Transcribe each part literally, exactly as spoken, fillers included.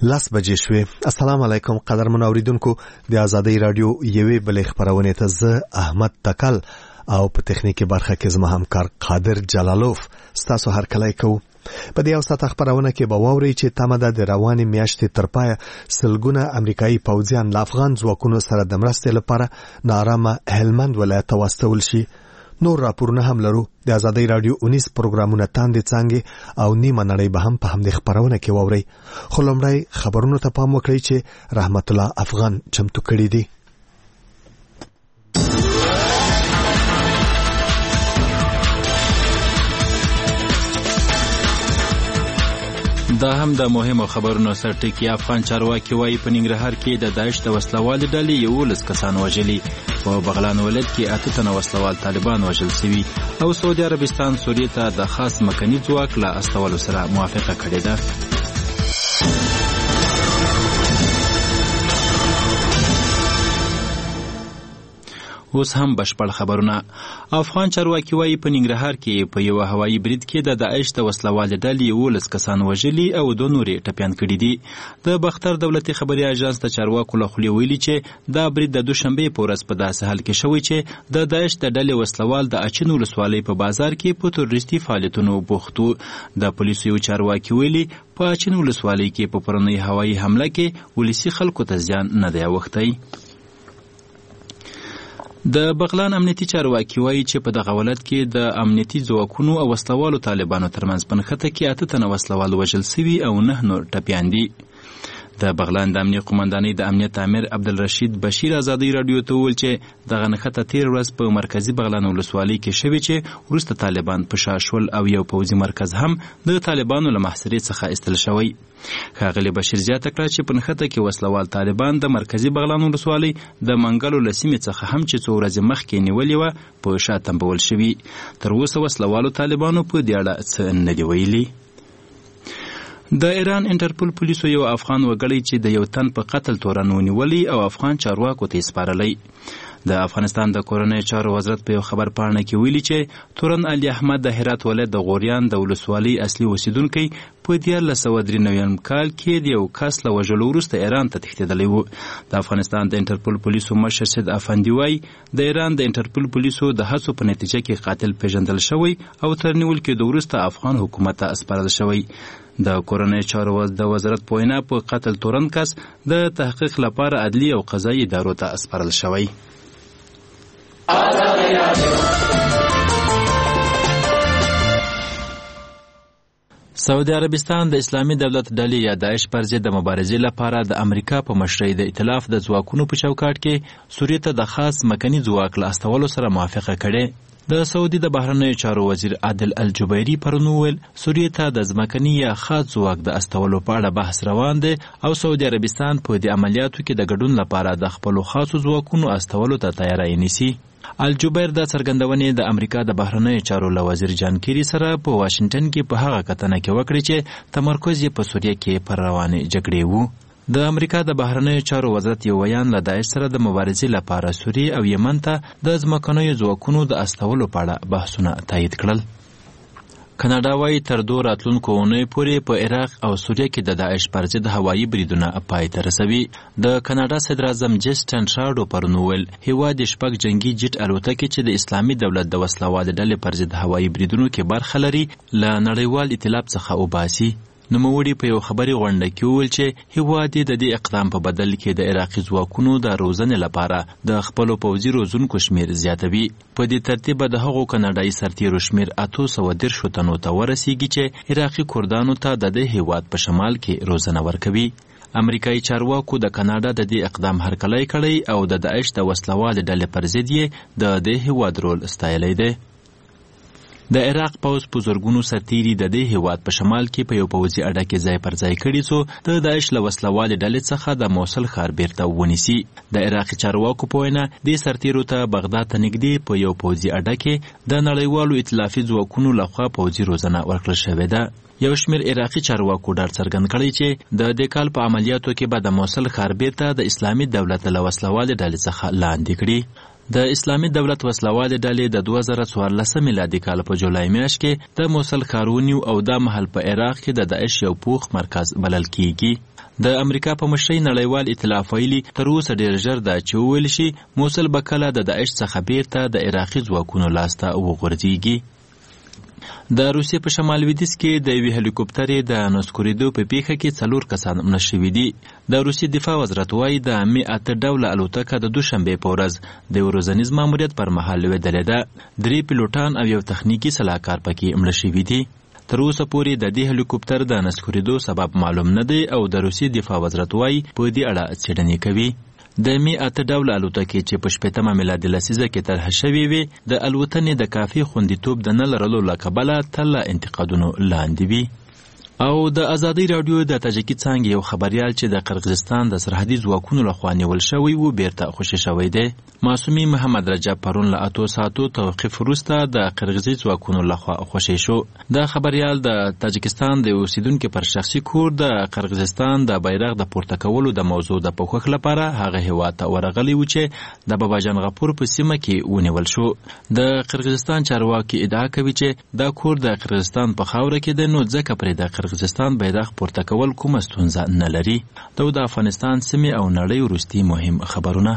لس بجې شوې. السلام علیکم قدرمن اوریدونکو، د آزادۍ رادیو یوې بلې خبرونه ته زه احمد تکل او په تخنیکی برخه کې زما همکار قادر جلالوف ستاسو هر کله کوو. په دې اوسط خبرونه کې به واوري چې تمه د رواني میاشتې ترپای سلګونه امریکایي پوځیان له افغان ځواکونو سره د مرستې لپاره نارامه هلمند ولایت ته واستول شي. نور راپورونه هم لرو. د آزادۍ رادیو اونیس پروګرامونه تاندې څنګه او نیمه نړۍ به هم په همدې خبرونه کې واوري. خو لومړی خبرونو ته پام وکړئ چې رحمت الله افغان چمتو کړی دی. دا هم د مهمو خبرونو سرټکی. افغان چارواکي وايي په ننګرهار کې د داعش د وسلوال ډلې یولس کسان وژلي، په بغلان ولایت کې اته تنه وسلوال طالبان وژل شوي، او سعودي عربستان سوریې ته د خاص مکني ځواک له استولو سره موافقه کړې ده. اوس هم بشپړ خبرونه. افغان چارواکي وايي په ننګرهار کې په یو هوایي برید کې د داعش د وسلوال ډلې یولس کسان وژلي او دوه نورې ټپیان کړي دي. د بختر دولتي خبري اژانس د چارواکو له خولې ویلي چې دا برید د دوشنبه په ورځ په داسې حال کې شوی چې د داعش د ډلې وسلوال د اچین ولسوالۍ په بازار کې په تروریستي فعالیتونو بوختو. د پولیسو یو چارواکي ویلي په اچین ولسوالۍ کې په پرونی هوایي حمله کې ولسی خلکو ته زیان نه دی اوښتی. د بغلان امنیتي چارواکي وایي چې په دغه ولایت کې د امنیتي ځواکونو او وسلوالو طالبانو ترمنځ په نښته کې اته تنه وسلوال وژل شوي او نه نور ټپیان دي. د بغلان د امنیه قومندانۍ د امنیت امیر عبدالرشید بشیر آزادۍ رادیو ته وویل چې دغه نښته تیر ورځ په مرکزي بغلان ولسوالۍ کې شوې چې وروسته طالبان په شا شول او یو پوځي مرکز هم د طالبانو له محاصرې څخه ایستل شوی. ښاغلي بشیر زیاته کړه چې په نښته کې وسلوال طالبان د مرکزي بغلان ولسوالۍ د منګلو له سیمې څخه هم چې څو ورځې مخکې نیولې وه په شا تمبول شوي. تر اوسه وسلوالو طالبانو په دې اړه څه نه دي ویلي. د ایران انټرپول پولیسو یو افغان وګړی چې د یو تن په قتل تورن ونیولی او افغان چارواکو ته سپارلی. د افغانستان د کورنۍ چارو وزارت په یو خبر پاڼه کې ویلي چې تورن علي احمد د هرات ولایت د غوریان د ولسوالۍ اصلي اوسیدونکی په دیارلس سوه درې نوي کال کې د یو کس له وژلو وروسته ایران ته تښتېدلی و. د افغانستان د انټرپول پولیسو مشر سید افندي وایي د ایران د انټرپول پولیسو د هڅو په نتیجه کې قاتل پیژندل شوی او تر نیول کېدو وروسته افغان حکومت ته سپارل شوی. د کورنۍ چارو د وزارت په وینا په قتل تورن کس د تحقیق لپاره عدلي او قضایي ادارو ته سپارل شوی. سعودي عربستان د اسلامي دولت ډلې یا داعش پر ضد د مبارزې لپاره د امریکا په مشرۍ د ائتلاف د ځواکونو په چوکاټ کې سوریې ته د خاص مکني ځواک له استولو سره موافقه کړې. د سعودي د بهرنیو چارو وزیر عادل الجبیری پرون وویل سوریې ته د ځمکني یا خاص ځواک د استولو په اړه بحث روان دی او سعودي عربستان په دې عملیاتو کې د ګډون لپاره د خپلو خاصو ځواکونو استولو ته تیاری نیسي. الجبیر د څرګندونې د امریکا د بهرنیو چارو له وزیر جان کیری سره په واشنگټن کې په هغه کتنه کې وکړي چې تمرکز یې په سوریه کې پر روانې جګړې وو. د امریکا د بهرنیو چارو وزارت یو بیان له داعش سره د مبارزې لپاره سوریې او یمن ته د ځمکنیو ځواکونو د استولو په اړه بحثونه تایید کړل. کاناډا وايي تر دوه راتلونکو اونیو پورې په عراق او سوریه کې د داعش پر ضد هوایي بریدونه پای ته رسوي. د کاناډا صدر اعظم جسټن ټروډو پرون وویل هیواد شپږ جنگي جټ الوتکې چې د اسلامي دولت د وسلوال ډلې پر ضد هوایي بریدونو کې برخه لري له نړیوال ائتلاف څخه وباسي. نوموړي په یو خبري غونډه کې وویل چې هیواد د دې اقدام په بدل کې د عراقي ځواکونو د روزنې لپاره د خپلو پوځي روزونکو شمیر زیاتوي. په دې ترتیب د هغو کاناډایي سرتیرو شمیر اته سوه دېرشو تنو ته ورسیږي چې عراقي کردانو ته د دې هیواد په شمال کې روزنه ورکوي. امریکایي چارواکو د کاناډا د دې اقدام هرکلی کړی او د داعش د وسلوال ډلې پر ضد یې د دې هیواد رول ستایلی دی. د عراق پوځ په زرګونو سرتیري د دې هیواد په شمال کې په یو پوځي اډه کې ځای پر ځای کړي څو د داعش له وسلوالې ډلې څخه د موصل ښار بیرته ونیسي. د عراقي چارواکو په وینا دې سرتیرو ته بغداد ته نږدې په یو پوځي اډه کې د نړیوالو ائتلافي ځواکونو لخوا پوځي روزنه ورکړل شوې ده. یو شمیر عراقي چارواکو ډاډ څرګند کړی چې د دې کال په عملیاتو کې به د موصل ښار بیرته د اسلامي دولت له وسلوالې ډلې څخه لاندې کړي. د اسلامي دولت وسلوالې ډلې د دوه زره څوارلس میلادي کال په جولای میاشت کې د موصل ښار ونیو او دا مهال په عراق کې د داعش یو پوخ مرکز بلل کیږي. د امریکا په مشرۍ نړیوال ائتلاف ویلي تر اوسه ډیر ژر دا چې وویل شي موصل به کله د داعش څخه بیرته د عراقي ځواکونو لاسته وغورځېږي. د روسیې په شمال لویدیځ کې د یوې هلیکوپټرې د نسکورېدو په پیښه کې څلور کسان مړه شوي دي. د روسیې دفاع وزارت وایي د مې اته ډوله الوتکه د دوشنبې په ورځ د یو ورځنیز ماموریت پر مهال لوېدلې ده. درې پیلوټان او یو تخنیکي سلاکار پکې مړه شوي دي. تر اوسه پورې د دې هلیکوپټر د نسکورېدو سبب معلوم نه دی او د روسیې دفاع وزارت وایي په دې اړه څېړنې کوي. د مې اته ډوله الوتکې چې په شپېتمه میلادي لسیزه کې طرح شوې وې د الوتنې د کافي خوندیتوب د نه لرلو له کبله تل له انتقادونو لاندې وي. او د ازادۍ راډیو د تاجکي څانګې یو خبریال چې د قرغیزستان د سرحدي ځواکونو لخوا نیول شوی و بیرته خوشي شوی دی. معصومي محمد رجب پرون له اتو ساعتو توقف وروسته د قرغیزي ځواکونو لخوا خوشي شو. د خبریال د تاجکستان د اوسیدونکو پر شخصي کور د قرغیزستان د بیرغ د پورته کولو د موضوع د پوښښ لپاره هغه هیواد ته ورغلی و چې د باباجان غفور په سیمه کې ونیول شو. د قرغیزستان چارواکي ادعا کوي چې دا کور د قرغیزستان په خاوره کې دی نو ځکه پرې د قرغیزستان بیرغ پورته کول کومه ستونزه نه لري. دا د افغانستان سیمې او نړۍ وروستي مهم خبرونه.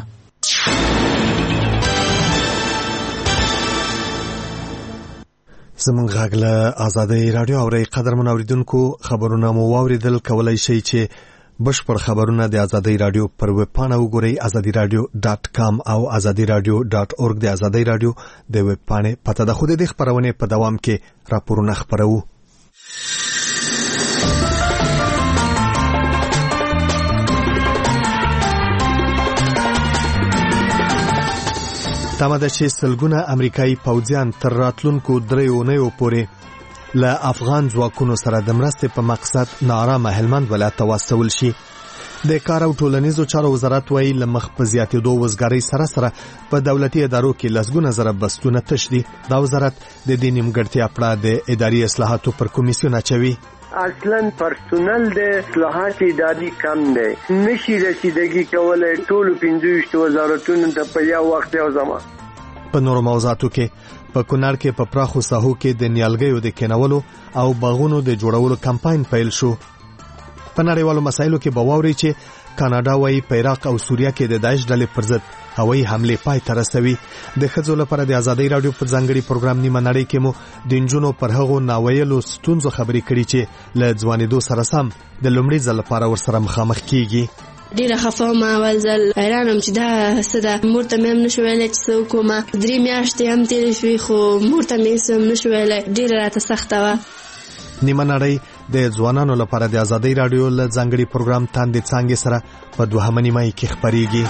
زمونږ غږ له ازادۍ راډیو اورئ. قدرمن اوریدونکو خبرونه مو واوریدل. کولی شئ چې بشپړ خبرونه د ازادۍ راډیو پر ویب پاڼه وګورئ ازادي راډیو ډاټ کام او ازادي راډیو ډاټ اورګ د ازادۍ راډیو د ویب پاڼې پته ده. خو د دې خبرونه په دوام کې راپورونه خپروو. تمه ده چې سلګونه امریکایي پوځیان تر راتلونکو دریو اونیو پورې له افغان ځواکونو سره د مرستې په مقصد ناارامه هلمند ولایت ته واستول شي. د کار او ټولنیزو چارو وزارت وایي له مخ په زیاتېدو وزګارۍ سره سره په دولتي ادارو کې لسګونه زره بستونه تش دي. دا وزارت د دې نیمګړتیا پړه د اداري اصلاحاتو پر کمیسیون اچوي. اصلا پرسونل د اصلاحات اداري کم دی، نشي رسیدګي کولای ټول پنځه وزارتونو ته په یو وخت یو ځما. په نورو موضوعاتو کې په کونړ کې په پراخو ساحو کې د نیالګیو د کینولو او باغونو د جوړولو کمپاین پیل شو. په نړیوالو مسایلو کې به واوري چې کاناډا وايي په عراق او سوریه کې د داعش ډلې پر ضد هوایي حمله پای ته رسوي. د ښځو لپاره د ازادۍ راډیو په ځانګړي پروګرام نیمه نړۍ کې مو د نجونو پر هغو ناویلو ستونزو خبرې کړي چې له ځوانېدو سره سم د لومړي ځل لپاره ورسره مخامخ کیږي. ډیره خفه ما اول ځل حیرانم چې دا څه ده. مور ته مې هم نشو ویلی چې څه وکړم. درې میاشتې هم تېرې شوې خو مور ته مې څه هم نشو ویلی. ډیره راته سخته وه. نیمه نړۍ د ځوانانو لپاره د ازادۍ راډیو له ځانګړي پروګرام تاندې څانګې سره په دوهمه نیمایي کې خپرېږي.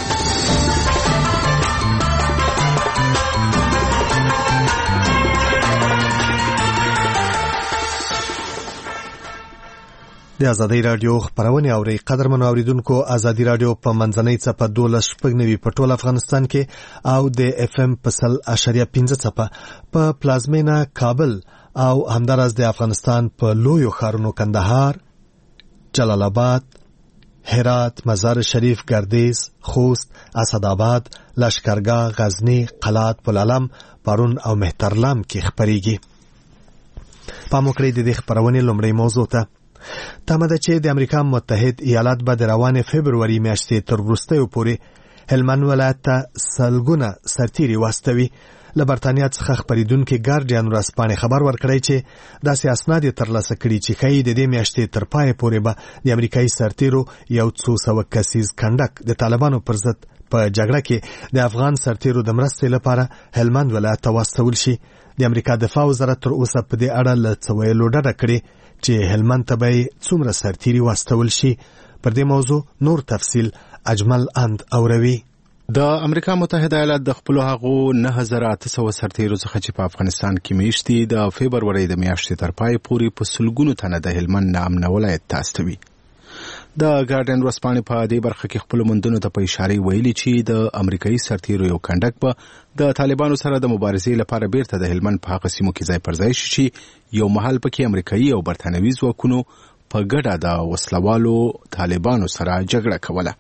د ازادۍ راډیو خبرونه اوري. قدرمنو اوریدونکو ازادۍ راډیو په منځنۍ څپه دولس شپږ نوي په ټول افغانستان کې او د اف ام په سل اشاریه پنځه څپه په پلازمینه کابل او همدارس د افغانستان په لویو ښارونو کندهار، جلال آباد، هرات، مزار شریف، گردیز، خوست، اسدآباد، لشکرګاه، غزنی، قلات، پلالم، پرون او مهترلام کې خبرېږي. پام وکړئ د دې خبرونې لومړی موضوع ته. تمه ده چې د امریکا متحد ایالات به د روانې فبروري میاشتې تر وروستیو پورې هلمند ولایت ته سلګونه سرتیري واستوي. له برتانیا څخه خبریدونکي ګارډین ورځپاڼې خبر ورکړی چې داسې اسناد یې ترلاسه کړي چې ښایي د دې میاشتې تر پایه پورې به د امریکایي سرتیرو یو څو سوه کسیز کنډک د طالبانو پر ضد په جګړه کې د افغان سرتیرو د مرستې لپاره هلمند ولایت ته واستول شي. د امریکا دفاع وزارت تر اوسه په دې اړه له څه ویلو ډډه کړې چې هلمند ته به څومره سرتیري واستول شي. پر دې موضوع نور تفصیل اجمل اند اوروي. د امریکا متحده ایالات د خپل هغو نه هزار اته سوه سرتیرو څخه چې په افغانستان کې میشتي د فبروري د میاشتې تر پای پورې په سلګونو تنه د هلمند نه امن ولایت ته استوي. د ګارډین ورځپاڼې په دې برخه کې خپل مندونو ته په اشاره ویلي چې د امریکایي سرتیرو یو کنډک به د طالبانو سره د مبارزې لپاره بیرته د هلمند په هغه سیمو کې ځای پر ځای شي چې یو مهال پکې امریکایي او برتانوي ځواکونو په ګډه د وسلوالو طالبانو سره جګړه کوله.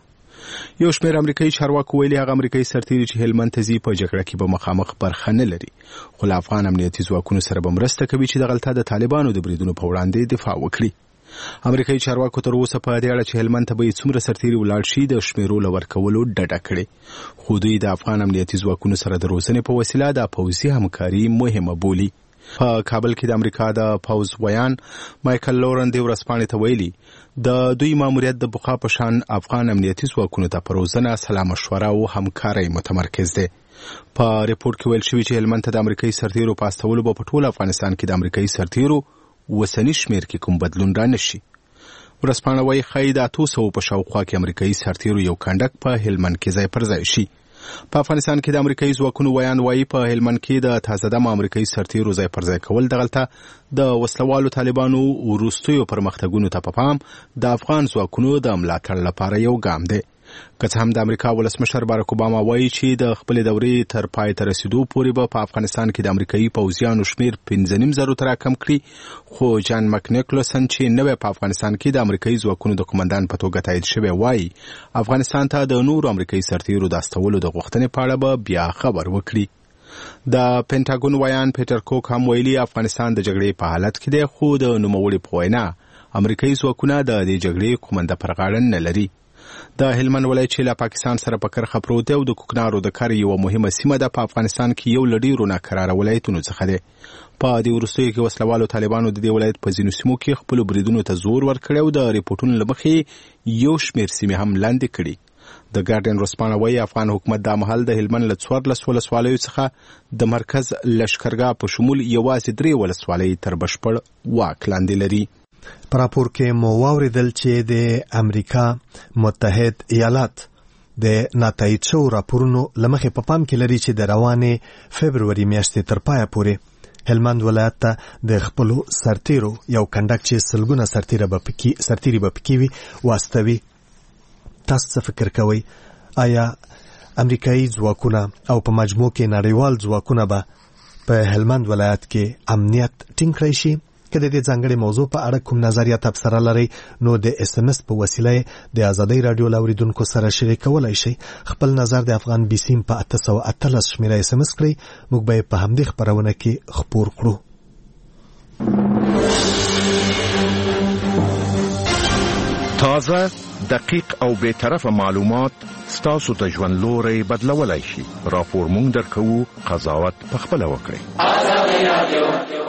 یو شمېر امریکایي چارواکو ویلي هغه امریکایي سرتیري چې هلمند ته ځي په جګړه کې به مخامخ برخه نه لري، خو له افغان امنیتي ځواکونو سره به مرسته کوي چې دغلته د طالبانو د بریدونو په وړاندې دفاع وکړي. امریکایي چارواکو تر اوسه په دې اړه چې هلمند ته به څومره سرتیري ولاړ شي د شمیرو له ورکولو ډډه کړې، خو دوی د افغان امنیتي ځواکونو سره د روزنې په وسیله د پوځي همکاري مهمه بولي. په کابل کې د امریکا د پوز ویان مایکل لورن د ورځپاڼې ته ویلي د دوی ماموریت د بقا په شان افغان امنیتي ځواکونو ته په روزنه، سلا مشوره او همکارۍ متمرکز دی. په ریپورت کې ویل شوي چې هلمند ته د امریکایي سرتیرو په استولو به په ټول افغانستان کې د امریکایي سرتیرو وسنی شمیر کې کوم بدلون را نشي. ورځپاڼه وایي ښایي د اتو سوو په شاوخوا کې امریکایي سرتیرو یو کنډک په هلمند کې ځای پر ځای شي. په افغانستان کې د امریکایي ځواکونو ویان وایي په هلمند کې د تازه دمه امریکایي سرتیرو ځای پر ځای کول دغلته د وسلوالو طالبانو وروستیو پرمختګونو ته په پام د افغان ځواکونو د ملاتړ لپاره یو ګام دی. که څه هم د امریکا ولسمشر باراک اوباما وایي چې د خپلې دورې تر پای ته رسیدو پورې به په افغانستان کې د امریکایي پوځیانو شمیر پنځه نیم زرو ته راکم کړي، خو جان مک نیکلسن چې نوی په افغانستان کې د امریکایي ځواکونو د قومندان په توګه تایید شوی وایي افغانستان ته د نورو امریکایي سرتیرو د استولو د غوښتنې په اړه به بیا خبر وکړي. د پینټاګون ویان پیټر کوک هم ویلي افغانستان د جګړې په حالت کې دی، خو د نوموړي په وینا امریکایي ځواکونه د دې جګړې قومنده پر غاړه نه لري. د هلمند ولایت چې له پاکستان سره په کرخه پروت دی او د کوکنارو د کار یوه مهمه سیمه ده، په افغانستان کې یو له ډېرو ناکراره ولایتونو څخه دی. په دې وروستیو کې وسلوالو طالبانو د دې ولایت په ځینو سیمو کې خپلو بریدونو ته زور ورکړی او د ریپورټونو له مخې یو شمېر سیمې هم لاندې کړي. د ګارډین ورځپاڼه وایي افغان حکومت دا مهال د هلمند له څوارلس ولسوالیو څخه د مرکز لشکرګاه په شمول یوازې درې ولسوالۍ تر بشپړ واک لاندې لري. په راپور کې مو واوریدل چې د امریکا متحد ایالات د ناتایید شوو راپورونو له مخې په پام کې لري چې د روانې فبروري میاشتې تر پایه پورې هلمند ولایت ته د خپلو سرتیرو یو کنډک چې سلګونه سرتیره به پکې سرتیري به پکې وي واستوي. تاسو څه فکر کوئ؟ آیا امریکایي ځواکونه او په مجموع کې نړیوال ځواکونه به په هلمند ولایت کې امنیت ټینګ کړی شي؟ که د دې ځانګړې موضوع په اړه کوم نظریه تبصره لرئ نو د اس ام اس په وسیله د آزادۍ رادیو لاوریدونکو سره شریکولی شئ. خپل نظر د افغان بي سیم په اته سوه اتلس شمېره اس ام اس کړئ، موږ به یې په همدې خپرونه کې خپور کړو. تازه، دقیق او بی‌طرفه معلومات ستاسو ته ژوند لوری بدلولی شي. راپور مونږ درکوو، قضاوت پخپله وکړئ. آزادۍ رادیو.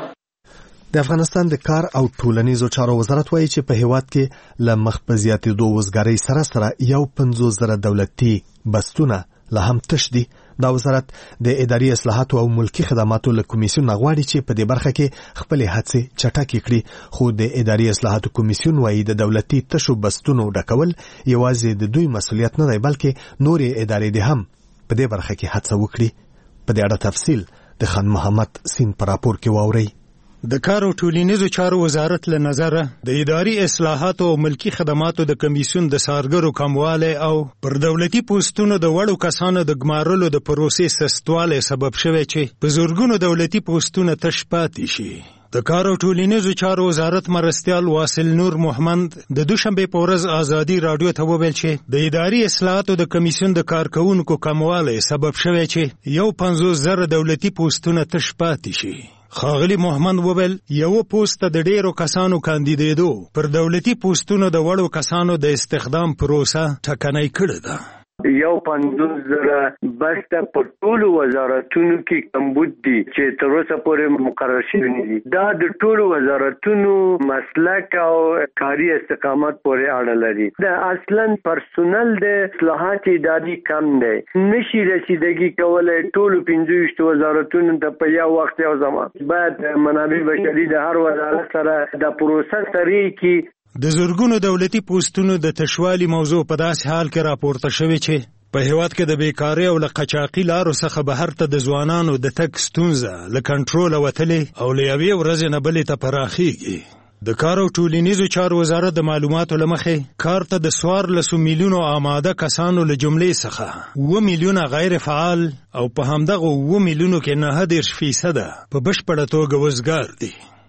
د افغانستان د کار او ټولنیزو چارو وزارت وایي چې په هیواد کې له مخ په زیاتېدو وزګارۍ سره سره یو پنځوس زره دولتي بستونه لا هم تش دي. دا وزارت د اداري اصلاحاتو او ملکی خدماتو له کمیسیون غواړي چې په دې برخه کې خپل هڅې چټکې کړي، خو د اداري اصلاحاتو کمیسیون وایي د دولتي تشو بستونو ډکول یوازې د دوی مسؤلیت نه دی، بلکې نورې ادارې دې هم په دې برخه کې هڅه وکړي. په دې اړه تفصیل د خان محمد سین په راپور کې واورئ. د کار او ټولنیزو چارو وزارت له نظره د اداري اصلاحاتو او ملکی خدماتو د کمیسیون د سارګرو کموالی او پر دولتي پوستونو د وړو کسانو د ګمارلو د پروسې سستوالی سبب شوی چې په زورګونو دولتي پوستونه تش پاتې شي. د کار او ټولنیزو چارو وزارت مرستیال واصل نور محمد د دوشنبه په ورځ آزادۍ رادیو ته وویل چې د اداري اصلاحاتو د کمیسیون د کارکونکو کموالی سبب شوی چې یو پنځوس زره دولتي پوستونه تش پاتې شي. ښاغلي محمد وویل یو پوسټ ته د ډیرو کسانو کاندیدېدو پر دولتي پوسټونو د وړو کسانو د استخدام پروسه ټکنۍ کړې ده. یو پنځوس زره بسته په ټولو وزارتونو کې کمبود دي چې تر اوسه پورې مقرر شوي نه دي. دا د ټولو وزارتونو مسلک او کاري استقامت پورې اړه لري. د اصلا پرسونل د اصلاحات اداري کم دی، نشي رسیدګي کولای ټولو پنځه ویشت وزارتونو ته په یو وخت یو زمان. باید منابع بشري د هر وزارت سره د پروسس طریقې کې د زورګونو دولتي پوستونو د تشوالي موضوع په داسې حال کې راپورته شوې چې په هیواد کې د بیکارۍ او له قاچاقي لارو څخه بهر ته د ځوانانو د تګ ستونزه له کنټروله وتلې او له یوې ورځې نه بلې ته پراخیږي. د کار او ټولنیزو چارو وزارت د معلوماتو له مخې کار ته د څوارلسو میلیونو آماده کسانو له جملې څخه اووه میلیونه غیر فعال او په همدغه اووه میلیونو کې نهه دېرش فیصده په بشپړه توګه وزګار دي.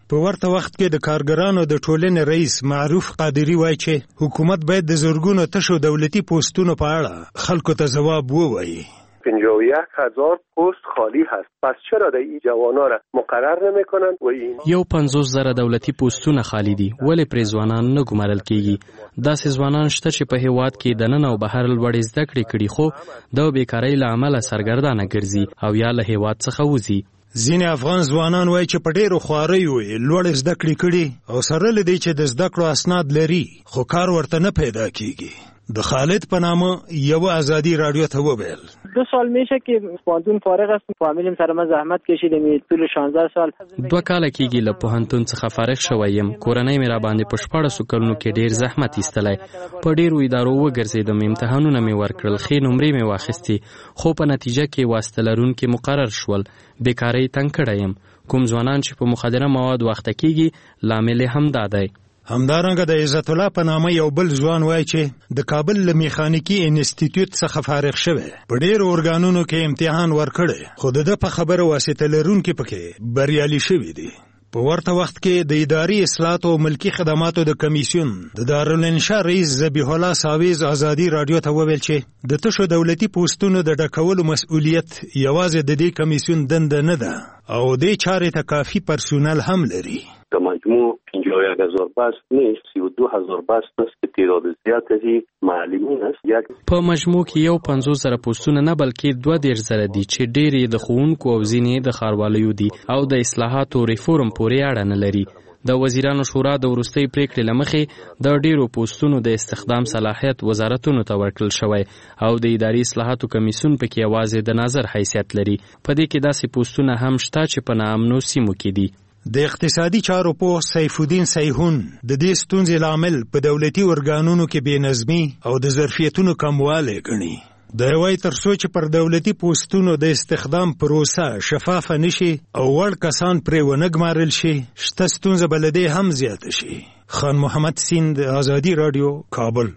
په ورته وخت کې د کارګرانو د ټولنې رئیس معروف قادری وایي چې حکومت باید د زرګونو تشو دولتي پوستونو په اړه خلکو ته ځواب ووایي. پنجاه و یک هزار پست خالی هست. پس چرا د این جوانا را مقرر نمیکنند و این یو پنځوس زره دولتي پوستونه خالی دي، ولې پرې ځوانان نه ګمارل کیږي؟ داسې ځوانان شته چې په هیواد کې دننه او بهر لوړې زده کړې کړي خو د بیکارۍ له امله سرګردانه ګرځي او یا له هیواد څخه وځي. ځینې افغان ځوانان وایي چې په ډېرو خواریو یې لوړې زده کړې کړي او سره له دې چې د زده کړو اسناد لري خو کار ورته نه پیدا کیږي. د خالد په نامه یو ازادي رادیو ته وویل دو سال میشه که پوهنتون فارغ است، فامیلم سره ما زحمت کشیدیم طول شانزده سال. دوه کاله کېږي له پوهنتون څخه فارغ شوی یم. کورنۍ مې را باندې په شپاړسو کلونو کې ډېر زحمت ایستلی. په ډېرو ادارو وګرځېدم، امتحانونه مې ورکړل، ښې نمرې مې واخیستې، خو په نتیجه کې واسطه لرونکي مقرر شول. بیکارۍ تنګ کړی یم. کوم ځوانان چې په مخدره مواد واخته کېږي لامل یې همدا دی. همدارنګه د عزت الله په نامه یو بل ځوان وایي چې د کابل له میخانیکي انسټیټیوټ څخه فارغ شوی، په ډېرو ارګانونو کې امتحان ورکړی خو د ده په خبره واسطه لرونکي پکې بریالي شوي دي. په ورته وخت کې د اداري اصلاحاتو او ملکي خدماتو د کمیسیون د دارالانشا رئیس ذبیح الله ساویز ازادي رادیو ته وویل چې د تشو دولتي پوستونو د ډکولو مسؤلیت یوازې د دې کمیسیون دنده نه ده او دې چارې ته کافي پرسونل هم لري. که مجموع پنجاه و یک هزار بست نیست، سی و دو هزار بست است که تعداد زیادی معلمین است. یک په مجموع کې یو پنځوس زره پوستونه نه بلکې دوه دېرش زره دي چې ډېرې د ښوونکو او ځینې د ښاروالیو دي او د اصلاحاتو ریفورم پورې اړه نه لري. د وزیرانو شورا د وروستۍ پریکړې له مخې د ډېرو پوستونو د استخدام صلاحیت وزارتونو ته ورکړل شوی او د اداري اصلاحاتو کمیسیون پکې یوازې د ناظر حیثیت لري. په دې کې داسې پوستونه هم شته چې په ناامنو سیمو کې دي. د اقتصادي چارو پوه سیف الدین سیحون د دې ستونزې لامل په دولتي ارګانونو کې بې نظمي او د ظرفیتونو کموالی ګڼي. د یوای تر څو چې پر دولتي پوستونو د استخدام پروسه شفافه نشي او وړ کسان پرې ونه ګمارل شي، شته ستونزه به له دې هم زیاته شي. خان محمد سیند، ازادي رادیو، کابل.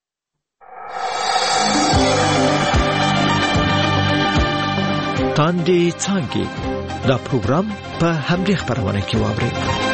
تاندې څانګې دا پروګرام په همدې خپرونه کې واورئ.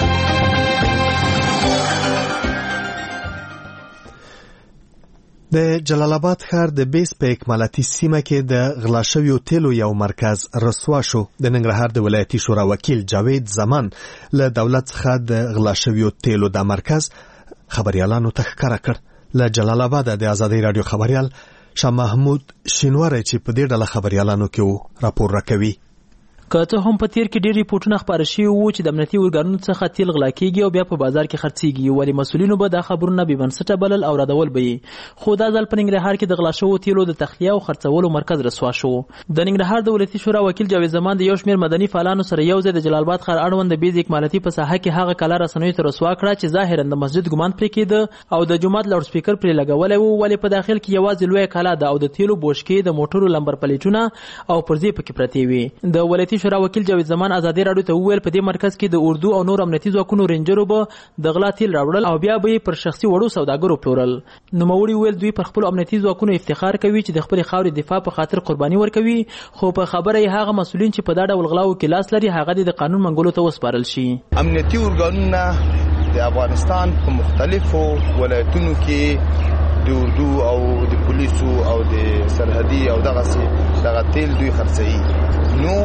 د جلال آباد ښار د بیس په اکمالاتي سیمه کې د غلا شویو تیلو یو مرکز رسوا شو. د ننګرهار د ولایتي شورا وکیل جاوید زمان له دولت څخه د غلا شویو تیلو دا مرکز خبريالانو ته ښکاره کړ. له جلال آباد د ازادي رادیو خبريال شاه محمود شینواری چې په دې ډله خبريالانو کې وو راپور راکوي. که څه هم په تیر کې ډېر ریپورټونه خپاره شوي وو چې د امنیتي ارګانونو څخه تیل غلا کېږي او بیا په بازار کې خرڅېږي، ولې مسؤلینو به دا خبرونه بې بنسټه بلل او ردول به یې. خو دا ځل په ننګرهار کې د غلا شوو تیلو د تخلیه او خرڅولو مرکز رسوا شو. د ننګرهار د ولایتي شورا وکیل جاوید زمان د یو شمېر مدني فعالانو سره یو ځای د جلال آباد ښار اړوند د بیز اکمالاتي په ساحه کې هغه کلا رسنیو ته رسوا کړه چې ظاهراً د مسجد ګمان پرې کېده او د جومات لاوډ سپیکر پرې لګولی وو، ولې په داخل کې یوازې لویه کلا ده او د تیلو بوشکې، د موټرو لمبر پلیټونه او پرزې پکې پرتې وي. د ولایتي شورا وکیل جاوید زمان ازادي رادیو ته وویل په دې مرکز کې د اردو او نور امنیتي ځواکونو رینجرو به د غلا تیل راوړل او بیا به پر شخصي وړو سوداګرو پلورل. نوموړي ویل دوی پر خپل امنیتي ځواکونو افتخار کوي چې د خپل خاورې دفاع په خاطر قرباني ورکوي، خو په خبره یې هغه مسؤلین چې په دا ډول غلاو کې لاس لري هغه د قانون منګولو ته وسپارل شي. امنیتي ارګانونه د افغانستان په مختلفو ولایتونو کې د اردو او د پولیسو او د سرحدي او دغه دغه تیل دوی خرڅوي. نو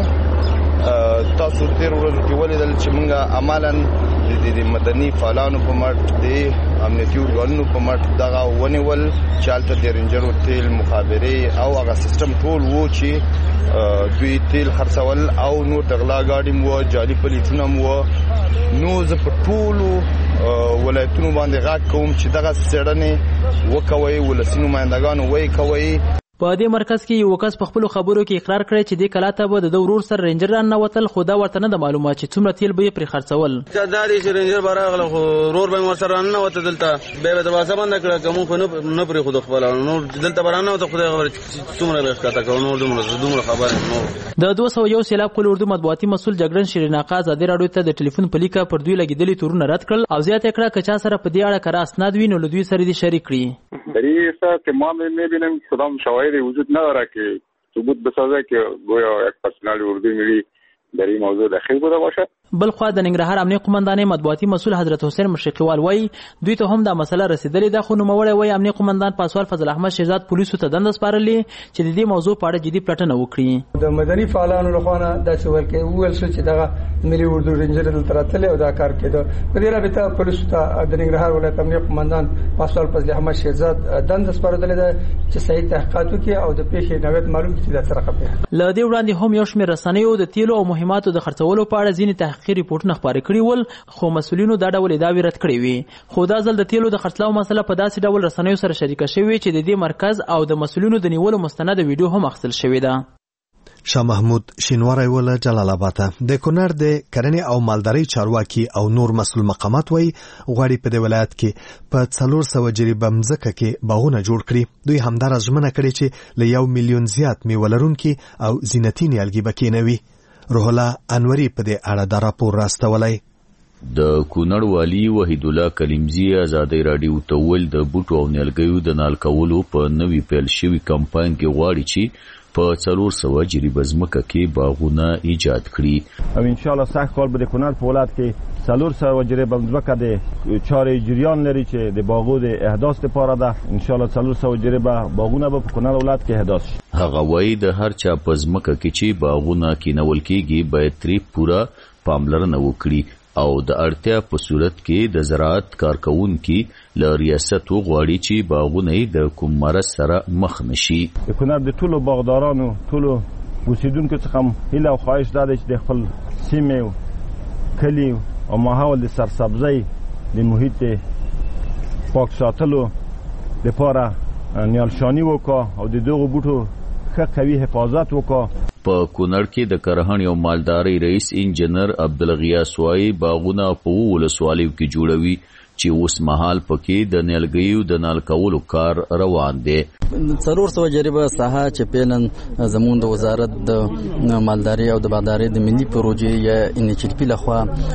تاسو تیر ورځو کې ولیدل چې موږ عملاً د مدني فعالانو په مټ د امنیتي ارګانونو په مټ دغه ونیول چې هلته د رینجرو تیل مخابرې او هغه سیستم ټول وو چې دوی تیل خرڅول او نور د غلا ګاډي مو جعلي پلیټونه مو. نو زه په ټولو ولایتونو باندې غږ کوم چې دغه څېړنې وکوئ، ولسي نمایندګانو ویې کوئ. په دې مرکز کې یو کس په خپل خبرو کې اقرار کړی چې د کلا ته به د ورور سره رینجر ران وتل، خو دا ورته نه د معلومات چې څومره تیل به یې پرې خرڅول. دا دې چې رینجر براغله خو ورور به ور سره نه وته دلته به به د واسه باندې کړه کوم خو نه پرې خود خپل نو دلته برانه وته خدای خبر څومره به ښکته کوي نور دومره دومره خبره نو. د دوه سوه یو سیلاب کول اردو مطبوعاتي مسؤل جګړن شیرین آقا ازادي رادیو ته د ټلیفون په لیکه پر دوی لګیدلي تورونه رد کړل او زیاته کړه که چا سره په دې اړه کار اسناد وي نو له دوی سره دې شریک کړي. در این ساعت ما میبینیم کدام شواهدی وجود نداره که ثبوت بسازه که گویا یک پرسنل اردویی میری در این موضوع دخیل بوده باشه. بل خو د ننګرهار امنیه قومندانۍ مطبوعاتي مسؤل حضرت حسین مشرقیوال وایي دوی ته هم دا مسله رسیدلې ده، خو نوموړی وایي امنیه قومندان پاسوال فضل احمد شهزاد پولیسو ته دنده سپارلې چې د دې موضوع په اړه جدي پلټنه وکړي. د مدني فعالانو لخوا نه داسې ویل کې وویل شو چې دغه ملي اردو رینجر دلته راتللی او دا کار کېده. په دې رابطه پولیسو ته د ننګرهار ولایت امنیه قومندان پاسوال فضل احمد شهزاد دنده سپارلې ده چې صحیح تحقیقات وکړي او د پیښې نوعیت معلوم کړي چې دا څه رقم دی. له دې وړاندې هم یو شمېر رسنیو د تیلو او مهماتو د خرڅولو په اړه ځینې تحقیقي ریپورټونه خپاره کړي ول، خو مسؤلینو دا ډول ادعاوې رد کړې وي. خو دا ځل د تیلو د خرڅلاو مسله په داسې ډول رسنیو سره شریکه شوې چې د دې مرکز او د مسؤلینو د نیولو مستند ویډیو هم اخیستل شوې ده. شاه محمود شینواری ولا جلال آباد د کونړ د کرنې او مالدارۍ چارواکي او نور مسؤل مقامات وایي غواړي په دې ولایت کې په څلور سوه جریبه مځکه کې باغونه جوړ کړي. دوی همدارا ژمنه کړې چې له یو میلیون زیات میوه لرونکي او زینتي نیالګي به کېنوي. روح الله انوري په دې اړه دا راپور راستولی. د کونړ والي وحید الله کلیمزی ازادي رادیو ته ویل د بوټو او نیالګیو د نال کولو په نوي پیل شوی کمپاین کې غواړي چې په څلور سوه جریبه ځمکه کې باغونه ایجاد کړي او ان شاء الله سخت کار به د کونړ په ولایت کې څلور سوه جریبه ځمکه د چارې جریان لري چې د باغو د احداث لپاره ده. ان شاء الله څلور سوه جریبه باغونه به په کونړ ولایت کې احداث شي. هغه وایي د هر چا په ځمکه کې چې باغونه کینول کېږي باید ترې پوره پاملرنه وکړي او د اړتیا په صورت کې د زراعت کارکونکي له ریاست وغواړي چې باغونه د کوم مرض سره مخ نشي. د کونړ د ټولو باغدارانو ټولو اوسیدونکو څخه هیله او خواهش ده چې د خپل سیمې کلي او ماحول د سرسبزۍ د محیط پاک ساتلو لپاره نیالشاني وکړه او د دغو بوټو ښه قوي حفاظت وکړه. په کونړ کې د کرهڼې او مالدارۍ رئیس انجنیر عبدالغیاث وایي باغونه په ولسوالیو کې جوړوي چې اوس مهال پکې د نیالګیو د نال کولو کار روان دی. څلور سوه جریبه ساحه چې پیلن زمون د وزارت د مالدارۍ او د باغدارۍ د ملي پروژې یا ان ایچ ال پی لخوا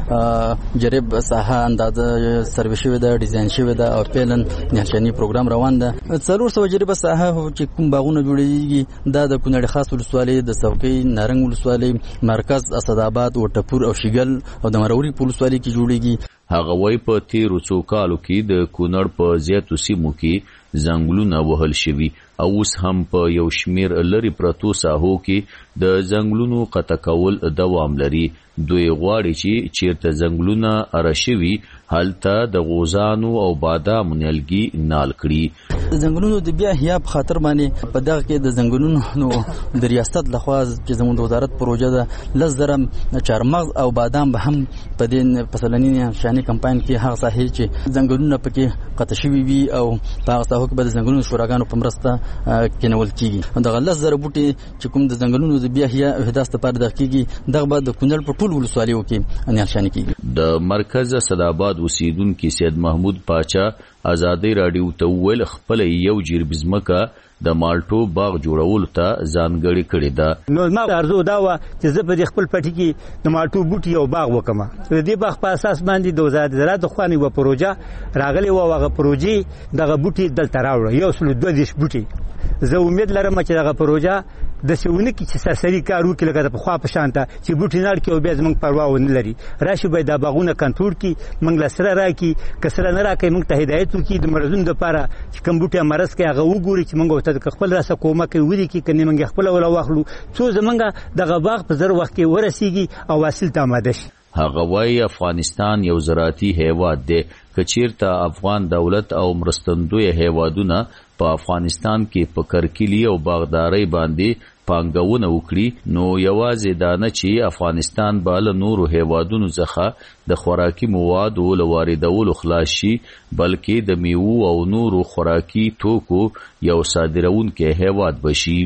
جریب ساحه اندازه سروې شوې ده، ډیزاین شوې ده او پیلن نشانی پروګرام روان ده. څلور سوه جریبه ساحه چې کوم باغونه جوړیږي دا د کونړ خاص ولسوالۍ د څوکۍ نارنګ ولسوالۍ مرکز اسداباد او ټپور او شیګل او د مروري ولسوالۍ کې جوړیږي. هغه وای په تیرو څو کالو کې د کونړ په زیاتو سیمو کې ځنګلونه وهل شوي او اوس هم په یو شمیر لري پرتو ساحو کې د ځنګلونو قطع کول دوام لري. دوی غواړي چې چیرته ځنګلونه اره شوي هلته د غوزانو او بادامو نیالګي نال کړي. د ځنګلونو د بیا احیا په خاطر باندې په دغه کې د ځنګلونو د ریاست لخوا چې زموږ د وزارت پروژه ده لس زره چارمغز او بادام به هم په دې فصلني نشاني کمپاین کې هغه ساحې چې ځنګلونه پکې قطع شوي وي او په هغه ساحو کې به د ځنګلونو شوراګانو په مرسته کېنول کېږي. دغه لس زره بوټي چې کوم د ځنګلونو د بیا احیا احداث لپاره دغه کېږي دغه به د کونړ په ټول ولسوالیو کې نشاني کېږي. د مرکز اسداباد اوسیدونکي سید محمود پاچا ازادي رادیو ته ویل خپل یو جریب ځمکه د مالټو باغ جوړولو ته ځانګړې کړې ده. نو ما ارزو دا و چې زه په خپل پټي کې د مالټو بوټي یو باغ وکم. د دې باغ په اساس باندې د وزارت زراعت خو نه و پروژه راغلی و هغه پروژې دغه بوټي دلته راوړ یو سل دوه دیش بوټي. زه امید لرم چې دغه پروژه د سونه کې چې سرسري کار وکړي لکه په خوا په شانته چې بوټي نار کې او بیا زمونږ پروا ونه لري راشي به د باغونه کنټرول کې موږ لسره راکې کسره نه راکې موږ ته هدایت وکړي د مرزون لپاره چې کوم بوټي مرز کې هغه وګوري چې موږ ته خپل راسه کومه کوي ودی کې کني موږ خپل ولا واخلو څو زمونږ دغه باغ په زر وخت کې ورسیږي او حاصل ته آماده شي. هغه وایي افغانستان یو زراعتي هیواد دی. کچیرته افغان دولت او مرستندوی هیوادونه په افغانستان کې په کرکیلی او باغدارۍ باندې پانګونه وکړي نو یوازې دا نه چې افغانستان به له نورو هیوادونو څخه د خوراکي موادو له واردولو خلاص شي بلکې د میوو او نورو خوراکي توکو یو صادرونکی هیواد بشي.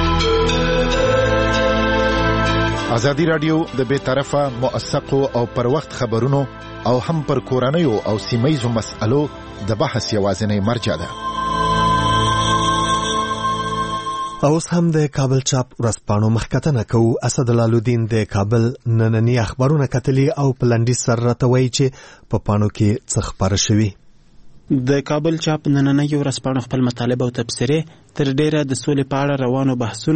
ازادي رادیو د بې طرفه موثقو او پر وخت خبرونو او هم پر کورنیو او سیمایزو مسألو د بحث یوازینی مرجع ده. اوس هم د کابل چاپ ورځپاڼو مخکتنه کوو. اسدالله الدین د کابل نننی اخبارونه کتلي او پلنډي سر راته وایي چې په پاڼو کې څه خپاره شوي. د کابل چاپ نننی ورځپاڼو خپل مطالب او تبصرې تر ډیره د سولې په اړه روانو بحثونو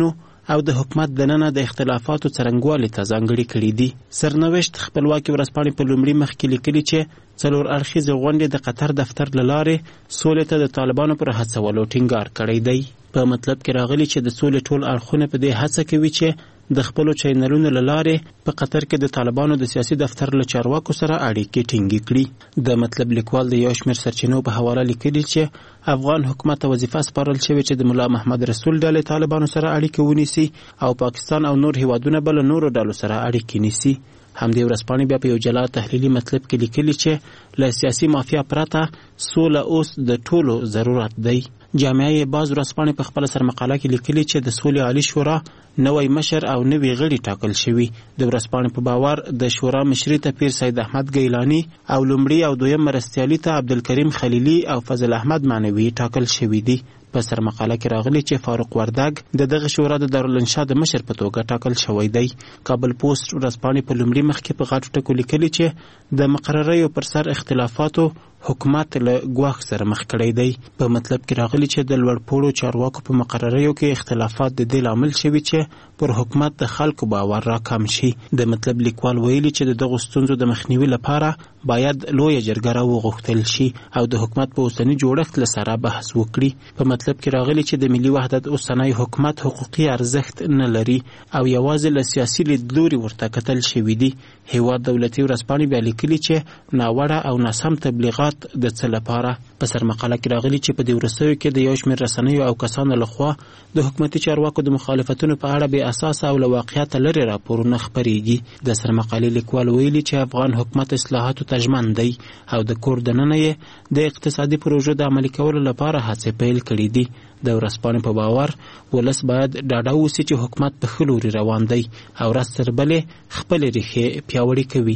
او د حکومت دننه د اختلافاتو څرنګوالي ته ځانګړي کړي دي. سرنوشت خپلواکي ورځپاڼې په لومړي مخ کې لیکلي چې څلور اړخیزې غونډې د قطر دفتر له لارې سولې ته د طالبانو پر هڅولو ټینګار کړی دی. په مطلب کې راغلي چې د سولې ټول اړخونه په دې هڅه کوي چې د خپلو چینلونو له لارې په قطر کې د طالبانو د سیاسي دفتر له چارواکو سره اړیکې ټینګې کړي. د مطلب لیکوال د یو شمېر سرچینو په حواله لیکلي چې افغان حکومت ته وظیفه سپارل شوې چې د ملا محمد رسول ډلې طالبانو سره اړیکې ونیسي او پاکستان او نور هیوادونه به له نورو ډلو سره اړیکې نیسي. همدې ورځپاڼې بیا په یو جلا تحلیلي مطلب کې لیکلي چې له سیاسي مافیا پرته سوله اوس د ټولو ضرورت دی. جامعه باز ورځپاڼې په خپل سرمقاله کې لیکلي چې د سولې عالی شورا نوی مشر او نوی غړي ټاکل شوي. د ورځپاڼې په باور د شورا مشري ته پیر سید احمد ګیلانی او لومړي او دویم مرستیالي ته عبدالکریم خلیلي او فضل احمد معنوي ټاکل شوي دي. په سرمقاله کې راغلي چې فاروق وردګ د دغه شورا د دارالانشا د مشر په توګه ټاکل شوی دی. کابل پوسټ ورځپاڼې په لومړي مخ کې په غاټو ټکو لیکلي چې د مقرریو پر سر اختلافاتو حکومت له ګواښ سره مخ کړی دی. په مطلب کې راغلي چې د لوړپوړو چارواکو په مقرریو کې اختلافات د دې لامل شوي چې پر حکومت د خلکو باور راکم شي. د مطلب لیکوال ویلي چې د دغو ستونزو د مخنیوي لپاره باید لویه جرګه راوغوښتل شي او د حکومت په اوسني جوړښت له سره بحث وکړي. په مطلب کې راغلي چې د ملي وحدت اوسنی حکومت حقوقي ارزښت نه لري او یوازې له سیاسي لیدلوري ورته کتل شوي دي. هیواد دولتي ورځپاڼې بیا لیکلي چې ناوړه او ناسم تبلیغات د څه لپاره. په سرمقاله کې راغلي چې په دې وروستیو کې د یو شمېر رسنیو او کسانو لخوا د حکومتي چارواکو د مخالفتونو په اړه بې اساسه او له واقعیته لرې راپورونه خپرېږي. د سرمقالې لیکوال ویلي چې افغان حکومت اصلاحاتو ته ژمن دی او د کور دننه یې د اقتصادي پروژو د عملي کولو لپاره هڅې پیل کړي دي. د ورځپاڼې په باور ولس باید ډاډه اوسي چې حکومت په ښه لوري روان دی او ورځ تر بلې خپلې ریښې پیاوړې کوي.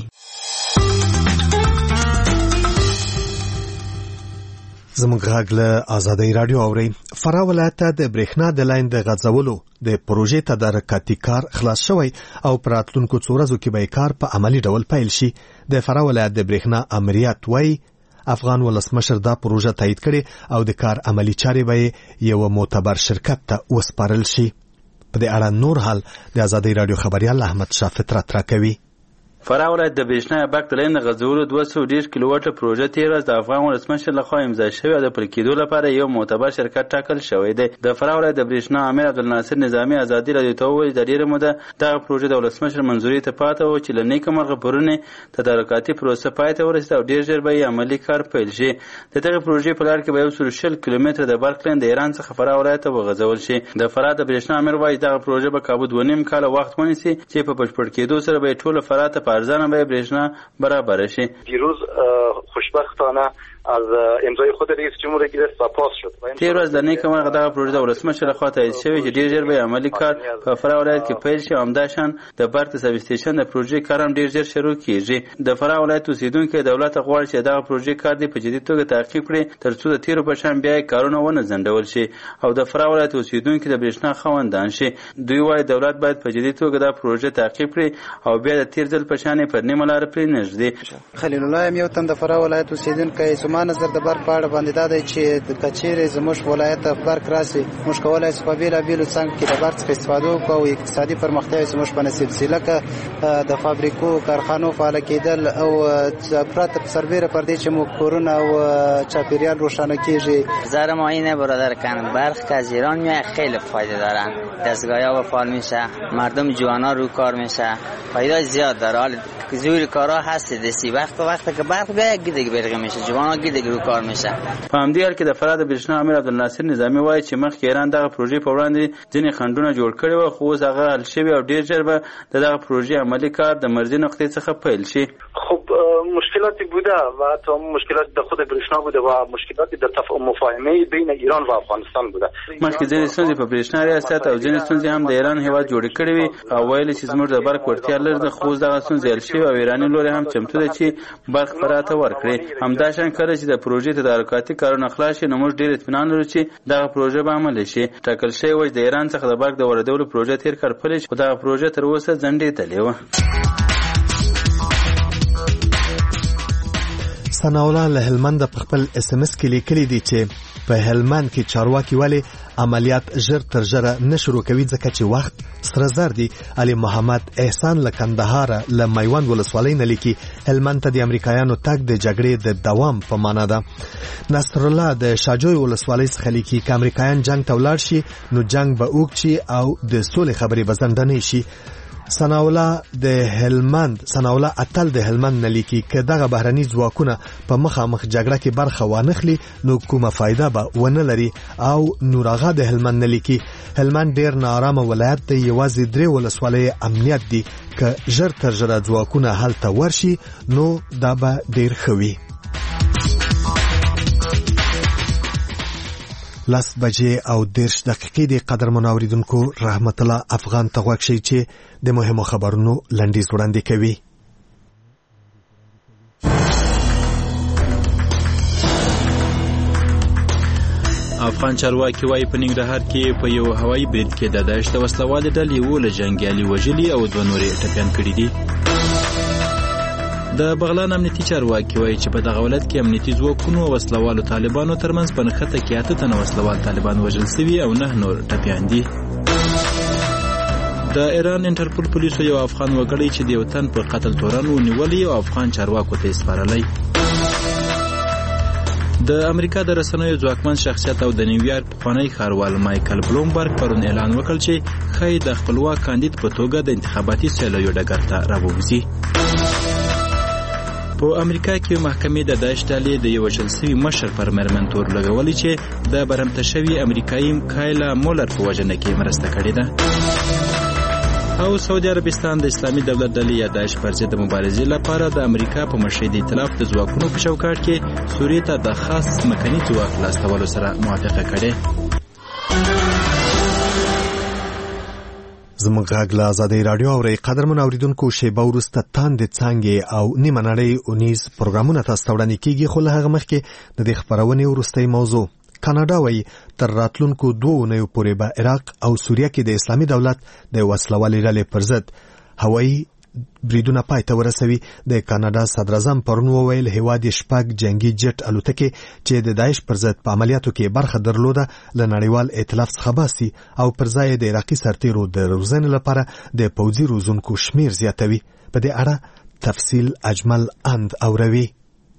زموږ غږ له آزادۍ راډیو اورئ. فراه ولایت ته د برېښنا د لاین د غځولو د پروژې تدارکاتي کار خلاص شوی او په راتلونکو څو ورځو کې به کار په عملي ډول پیل شي. د فراه ولایت د برېښنا امریت وایي افغان ولسمشر دا پروژه تایید کړي او د کار عملی چارې به یو معتبر شرکت ته وسپارل شي. په دې اړه نور حال د آزادۍ راډیو خبريال احمد شاه فطرت راکوي. فراه ولایت د برېښنا بکت لاین غځولو دوه سوه دېرش کیلوواټه پروژه تېره ورځ د افغان ولسمشر لخوا امضا شوې او د پلي کېدو لپاره یو معتبر شرکت ټاکل شوی دی. د فراه ولایت د برېښنا امیر عبدالناصر نظامي ازادي راډیو ته وویل د ډېره موده دغه پروژه د ولسمشر منظوري ته پاته وه چې له نیکه مرغه پرونې تدارکاتي پروسه پای ته ورسېده او ډېر ژر به یې عملي کار پیل شي. د دغې پروژې په لار کې به یو سل شل کیلومتره د برق لاین د ایران څخه فراه ولایت ته وغځول شي. د فراه د برېښنا امیر وایي دغه پروژه به کابو دوه نیم کاله وخت ونیسي چې په بشپړ کېدو سره به یې ټوله فراه ته په ارزانه بیه برېښنا برابر شي. دیروز خوشبختانه از امضای خود رئیس جمهور گرفت و پاس شد. تیر ورځ د نیکه مرغه دغه پروژه د ولسمشر لخوا تایید شوې چې ډېر ژر به عملي کار په فراه ولایت کې پیل شي او همداشان د برق سب سټیشن د پروژې کار هم ډېر ژر شروع کیږي. د فراه ولایت اوسیدونکو دولت غواړي چې دغه پروژې کار دی په جدي توګه تعقیب کړي ترڅو د تیرو په شان بیا کارونه ونه ځنډول شي او د فراه ولایت اوسیدونکو د برېښنا خاوندان شي. دوی وايي دولت باید په جدي توګه دا پروژه تعقیب کړي او بیا د تیر ځل په شان پر نیمه لار پرې نږدې. خلیل الله یم یو تن د فراه ولایت اوسیدونکی زما نظر د برق په اړه باندې دا دی چې د کچېرې زموږ ولایت ته برق راسي موږ کولی شو په بېلابېلو څنګ کې د برق څخه استفاده وکړو او اقتصادي پرمختیا یې زموږ په نصیب شي لکه د فابریکو کارخانو فعاله کېدل او پرته سربیره پر دې چې موږ کورونه او چاپېریال روښانه کېږي. نظر ما اینه برادر کن برق که از ایران میاد خیلی فایده دارن دستگاه‌ها فعال میشه مردم جوانا رو کار میشه فایده زیاد داره. حال زور کارا هست دستی وقت وقتی که برق بیا گیدگ برق میشه جوانا گیدگ رو کار میشه. په همدې حال کې د فراه د برېښنا امیر عبدالناصر نظامي وایي چې مخکې ایران دغه پروژې په وړاندې ځینې خنډونه جوړ کړي وو خو اوس هغه حل شوي او ډېر ژر به د دغه پروژې عملي کار د مرزي نقطې څخه پیل شي. خب مشکلاتی بوده و حتی مشکلات در خود برېښنا بوده و مشکلاتی در مفاهمه بین ایران و افغانستان بوده. مخکې ځینې ستونزې په برېښنا ریاست او ځینې ستونزې هم د ایران هېواد جوړې کړې وي او ویلي چې زموږ د برق وړتیا لږ ده خو اوس دغه ستونزې حل شوي او ایراني لوري هم چمتو ده چې برق فراه ته ورکړي. همداشان کله چې د پروژې تدارکاتي کارونه خلاص شي نو موږ ډېر اطمینان لرو چې دغه پروژه به عملي شي. ټاکل شوی و چې د ایران څخه د برق د واردولو پروژه تېر کال پیل شي خو دغه پروژه تر اوسه ځنډېدلې وه. ثناءالله له هلمند په خپل اس ام اس کې لیکلي دي چې په هلمند کې چارواکي ولې عملیات ژر تر ژره نه شروع کوي ځکه چې وخت سره زر دی. علي محمد احسان له کندهار له میوند ولسوالۍ نه لیکي هلمند ته د امریکایانو تګ د جګړې د دوام په معنا ده. نصر الله د شاجوی ولسوالۍ څخه لیکي چې امریکایان جنگ ته ولاړ شي نو جنگ به اوږد شي او د سولې خبرې به ځنډنې شي. ثناءالله د هلمند ثناءالله اتل د هلمند نه لیکي که دغه بهرني ځواکونه په مخامخ جګړه کې برخه وانخلي نو کومه فایده به ونه لري. او نوراغه د هلمند نه لیکي هلمند ډیر نارامه ولایت دی، یوازې درې ولسوالۍ امنیت دي، که ژر تر ژره ځواکونه هلته ورشي نو دا به ډیر ښه وي. لس بجې او دیرش دقیقې د قدرمنو اوریدونکو رحمت الله افغان ته غوږ شئ چې د مهمو خبرونو لنډیز وړاندې کوي. افغان چارواکي وايي په ننګرهار کې په یو هوایي برید کې د داعش د وسلوالې ډلې اووه جنګیالي وژلي او دوه نورې ټپیان کړي دي. د بغلان امنیتي چارواکي وايي چې په دغه ولایت کې امنیتي ځواکونو او وسلوالو طالبانو ترمنځ په نښته کې اته تنه وسلوال طالبان وژل شوي او نه نور ټپیان دي. د ایران انټرپول پولیسو یو افغان وګړی چې د یو تن په قتل تورن ونیولی او افغان چارواکو ته سپارلی. د امریکا د رسنیو ځواکمن شخصیت او د نیویارک پخوانی ښاروال مایکل بلومبرګ پرون اعلان وکړ چې ښایي د خپلواک کاندید په توګه د انتخاباتي سیالیو ډګر ته راووځي. په امریکا کې محکمې د داعش ډلې د یو وژل شوي مشر پر مېرمن تور لګولی چې د برمته شوي امریکایي کایلا مولر په وژنه کې مرسته کړې ده. او سعودي عربستان د اسلامي دولت ډلې یا داعش پر ضد د مبارزې لپاره د امریکا په مشرۍ د ائتلاف د ځواکونو په چوکاټ کې سوریې ته د خاص ځمکني ځواک لاستولو سره موافقه کړې. زموږ غږ له ازادۍ راډیو اورئ. قدرمن اوریدونکو شیبه وروسته تاندې څانګې او نیمه نړۍ اونیز پروګرامونه تاسو ته وړاندې کیږي، خو له هغه مخکې د دې خپرونې وروستۍ موضوع کاناډا وایي تر راتلونکو دوه اونیو پورې به عراق او سوریه کې د اسلامي دولت د وسلوالې ډلې پر ضد هوایي بریدونه پای ته ورسوي. د کاناډا صدراعظم پرون وویل هیواد یې شپږ جنگي جټ الوتکې چې د داعش پر ضد په عملیاتو کې برخه درلوده له نړیوال ائتلاف څخه باسي او پر ځای د عراقي سرتیرو د روزنې لپاره د پوځي روزونکو شمیر زیاتوي. په دې اړه تفصیل اجمل اند اوروي.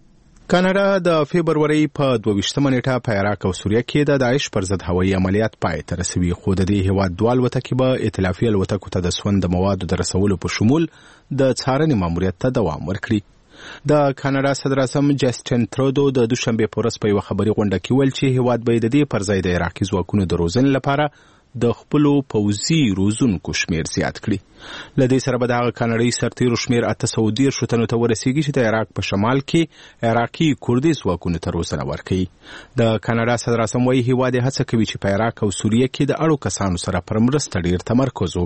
کاناډا د فبرورۍ په دوه ویشتمه نیټه په عراق او سوریه کې د داعش پر ضد هوایي عملیات پای ته رسوي، خو د دې هیواد دوه الوتکې به ائتلافي الوتکو ته د سون د موادو د رسولو په شمول د څارنې ماموریت ته دوام ورکړي. د کاناډا صدراعظم جسټین ترودو د دوشنبه په ورځ په یوه خبري غونډه کې ویل چې هیواد به د دې پر ځای د عراقي ځواکونو د روزنې لپاره د خپلو پوځي روزونکو شمیر زیات کړي. له دې سره به د هغه کاناډایي سرتیرو شمیر اته سوه دېرشو تنو ته ورسیږي چې د عراق په شمال کې عراقي کردي ځواکونو ته روزنه ورکوي. د کاناډا صدراعظم وایي هیواد یې هڅه کوي چې په عراق او سوریه کې د اړو کسانو سره پر مرسته ډیر تمرکز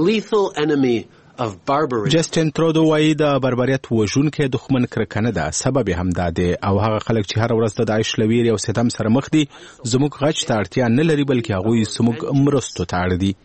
وکړي. جسټین ترودو وایي د بربریت وژونکي دښمن کرکه نه ده، سبب یې همدا دی او هغه خلک چې هره ورځ د داعش له ویرې او ستم سره مخ دي زموږ غچ ته اړتیا نه لري بلکې هغوی زموږ مرستو ته اړ دي.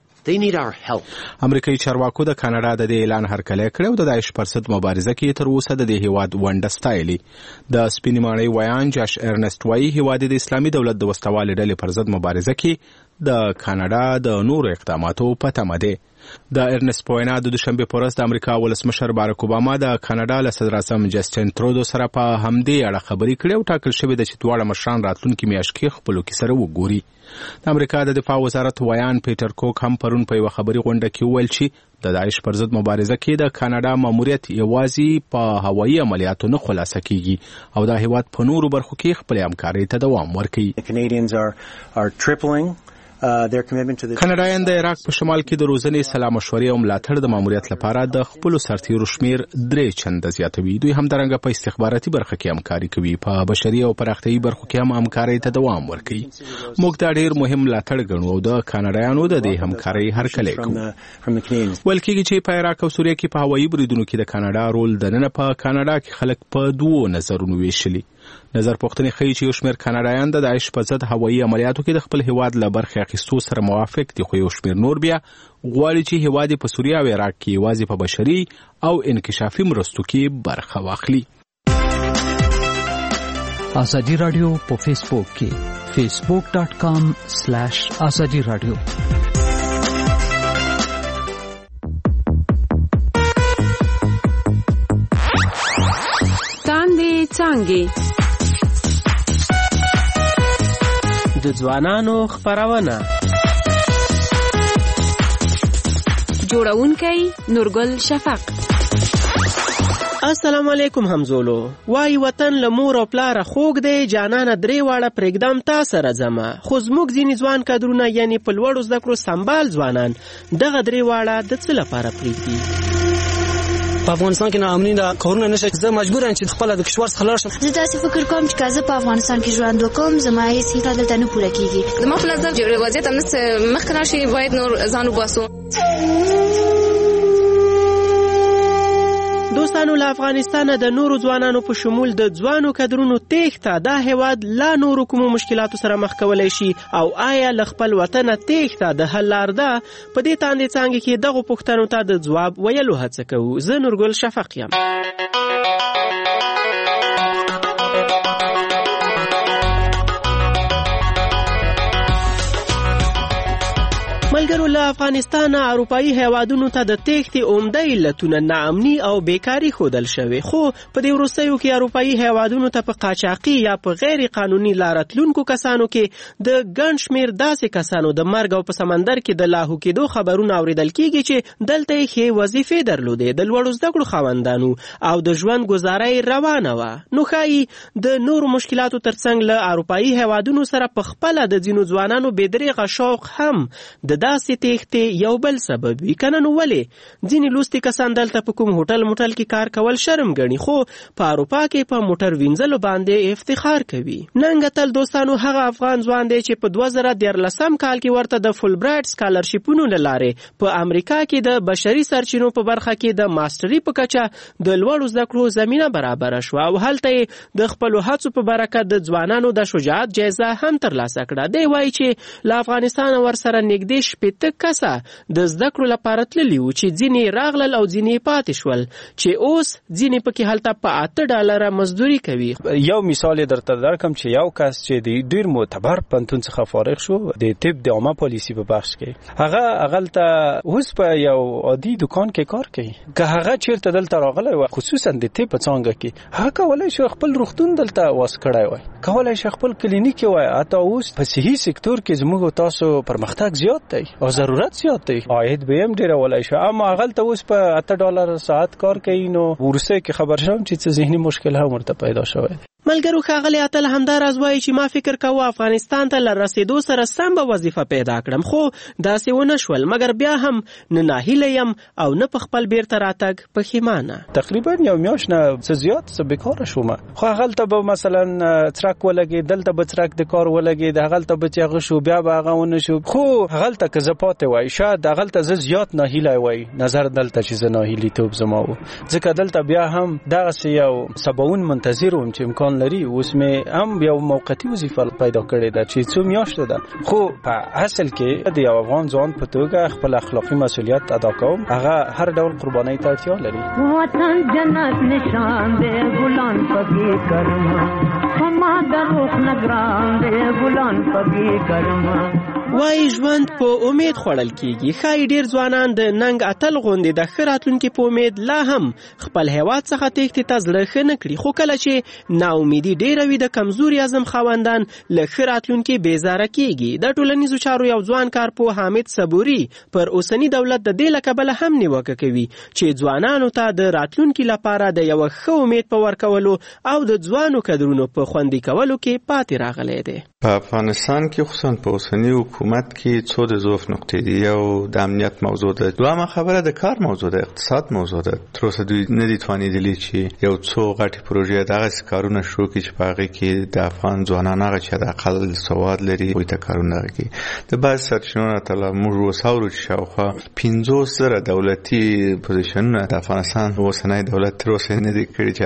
امریکایي چارواکو د کاناډا د دې اعلان هرکلی کړی او د داعش پر ضد مبارزه کې تر اوسه د دې هیواد ونډه ستایلې. د سپینې ماڼۍ ویان جاش ارنسټ وایي هیواد د اسلامي دولت د وسلوالې ډلې پر ضد مبارزه کې د کاناډا د نورو اقداماتو په تمه دی. د ارنسټ په وینا د دوشنبه په ورځ د امریکا ولسمشر باراک اوباما د کاناډا له صدراعظم جسټین ترودو سره په همدې اړه خبرې کړې او ټاکل شوې ده چې دواړه مشران راتلونکي میاشت کې خپلو کې سره وګوري. د امریکا د دفاع وزارت ویان پیټر کوک هم پرون په یوه خبري غونډه کې وویل چې د داعش پر ضد مبارزه کې د کاناډا ماموریت یوازې په هوایي عملیاتو نه خلاصه کیږي او دا هیواد په نورو برخو کې خپلې همکارۍ ته دوام ورکوي. کاناډایان د عراق په شمال کې د روزنې سلا مشورې او ملاتړ د ماموریت لپاره د خپلو سرتیرو شمیر درې چنده زیاتوي. دوی همدارنګه په استخباراتي برخه کې همکاري کوي، په بشري او پراختیایي برخو کې هم همکارۍ ته دوام ورکوي. موږ دا ډېر مهم ملاتړ ګڼو او د کاناډایانو د دې همکارۍ هرکلی کوو. ویل کېږي چې په عراق او سوریه کې په هوایي بریدونو کې د کاناډا رول دننه په کاناډا کې خلک په دوو نظرونو ویشلي. نظر پوښتنې ښیي چې یو شمېر کاناډایان د داعش په ضد هوایي عملیاتو کې د خپل هیواد له برخې اخیستو سره موافق دي، خو یو شمېر نور بیا غواړي چې هیواد یې په سوریه او عراق کې یوازې په بشري او انکشافي مرستو کې برخه واخلي. ازادي رادیو په فیسبوک کې facebook dot com slash azadi radio. تاندې څانګې د ځوانانو خپرونه جوړونکی نورګل شفق. السلام علیکم همزولو. وای وطن لمور او پلار خوګ دی جانانه درې واړه پرېږدم تا سره ځمه، خو زموږ ځینې ځوان کادرونه یعنی په لوړو زده کړو سمبال ځوانان دغه درې واړه د څه لپاره پرېږدي؟ په افغانستان کې ناامني ده، کارونه نشته، زه مجبور یم چې خپله د کشور څخه لاړ شم. زه داسې فکر کوم چې که زه په افغانستان کې ژوند وکړم زما هېڅ هیله دلته نه پوره کېږي. زما په نظر چې وضعیت همداسې مخکې لاړ شي، باید نور ځان وباسو. دوستانو له افغانستانه د نورو ځوانانو په شمول د ځوانو کدرونو تېښته دا هیواد لا نورو کومو مشکلاتو سره مخ کولی شي او آیا له خپل وطنه تېښته د حل لار ده؟ په دې تاندې څانګې کې دغو پوښتنو ته د ځواب ویلو هڅه کوو. زه نورګل شفق یم. ملګرو له افغانستانه اروپایي هیوادونو ته د تېښتې عمده علتونه ناامني او بیکاري ښودل شوې، خو په دې وروستیو کې اروپایي هیوادونو ته په قاچاقي یا په غیر قانوني لاره تلونکو کسانو کې د ګڼ شمېر داسې کسانو د مرګ او په سمندر کې د لاهو کېدو خبرونه اورېدل کېږي چې دلته یې ښې وظیفې درلودې، د لوړو زده کړو خاوندانو او د ژوند ګزاره یې روانه وه. نو ښایي د نورو مشکلاتو ترڅنګ له اروپایي هیوادونو سره په خپله د ځینو ځوانانو بېدریغه شوق هم د داسې تېښتې یو بل سبب وي. که نه نو ولې ځینې لوستي کسان دلته په کوم هوټل موټل کې کار کول شرم ګڼي، خو په اروپا کې په موټر وینځلو باندې افتخار کوي. ننګ تل دوستانو هغه افغان ځوان دی چې په دوه زره دیارلسم کال کې ورته د فول برایټ سکالرشیپونو له لارې په امریکا کې د بشري سرچینو په برخه کې د ماسټري په کچه د لوړو زده کړو زمینه برابره شوه او هلته یې د خپلو هڅو په برکت د ځوانانو د شجاعت جایزه هم ترلاسه کړه. دی وایي چې له افغانستانه ورسره نږدې شپېته کسه د زده کړو لپاره تللي وو چې ځینې راغلل او ځینې پاتې شول چې اوس ځینې پکې هلته په اته ډالره مزدوري کوي. یو مثال یې درته درکم چې یو کس چې د ډېر معتبر پوهنتون څخه فارغ شو د طب د عامه پالیسي په بخش کې، هغه هغلته اوس په یو عادي دکان کې کار کوي. که هغه چېرته دلته راغلی وای خصوصا د طب په څانګه کې، هغه کولی شي خپل روغتون دلته واس کړی وای، کولی شي خپل کلینیک وای. حتی اوس په صحي سکتور کې زموږ تاسو پرمختګ زیات دی او ضرورت زیات دی، عاید به هم ډېره ولی شي، اما هغلته اوس په اته ډالر ساعت کار کوي. نو وروسته کې خبر شوم چې څه ذهني مشکل هم ورته پیدا شوی دی. ملګرو ښاغلی اتل همداراز وایي چې ما فکر کوه افغانستان ته له رسېدو سره سم به وظیفه پیدا کړم، خو داسې ونه شول، مګر بیا هم نه ناهیله یم او نه په خپل بیرته راتګ پښیمانه. تقریبا یو میاشت نه څه زیات څه بیکاره شوم، خو هغلته به مثلا څرک ولګېد، دلته به څرک د کار ولګېد، هغلته به چې هغه شو بیا به هغه ونه شو. خو هغلته که زه پاتې وای شاید هغلته زه زیات ناهیلی وای نظر دلته چې زه ناهیلیتوب زما و، ځکه دلته بیا هم دغسې یو سباون منتظر وم چې امکان لري. اوس مې هم یو موقتي وظیفه پیدا کړې ده چې څو میاشتې ده، خو په اصل کې د یو افغان ځوان په توګه خپل اخلاقي مسؤلیت ادا کوم. هغه هر ډول قربانۍ ته اړتیا لري. وطن جنت نشان دی ګلان پکې کرما، فما دروخ نگران دی ګلان پکې کرما. وای ژوند په امید خوړل کیږي. ښایي ډېر ځوانان د ننګ اتل غوندې د ښه راتلونکي په امید لا هم خپل هیواد څخه تېښتې ته زړه ښه نه کړي، خو کله چې ناامیدي ډېره وي د کمزوري عزم خاوندان له ښه راتلونکي بېزاره کیږي. د ټولنیزو چارو یو ځوان کارپوه حامد صبوري پر اوسني دولت د دې له کبله هم نیوکه کوي چې ځوانانو ته د راتلونکي لپاره د یوه ښه امید په ورکولو او د ځوانو کدرونو په خوندي کولو کې پاتې راغلی دی. په افغانستان کې خصوصا په اوسني حکومت کې څو د ضعف نقطې دي. یو د امنیت موضوع ده، دویمه خبره د کار موضوع ده، اقتصاد موضوع ده. تر اوسه دوی نه دي توانېدلي چې یو څو غټې پروژې دغسې کارونه شروع کړي چې په هغې کې د افغان ځوانان هغه چې حداقل سواد لري هغوی ته کارونه هغه کوي. د بعضې سرچینو نه تله موږ وساورو چې شاوخوا پنځوس زره دولتي پوزیشنونه د افغانستان اوسنی دولت تر اوسه نه دي کړي چې هغه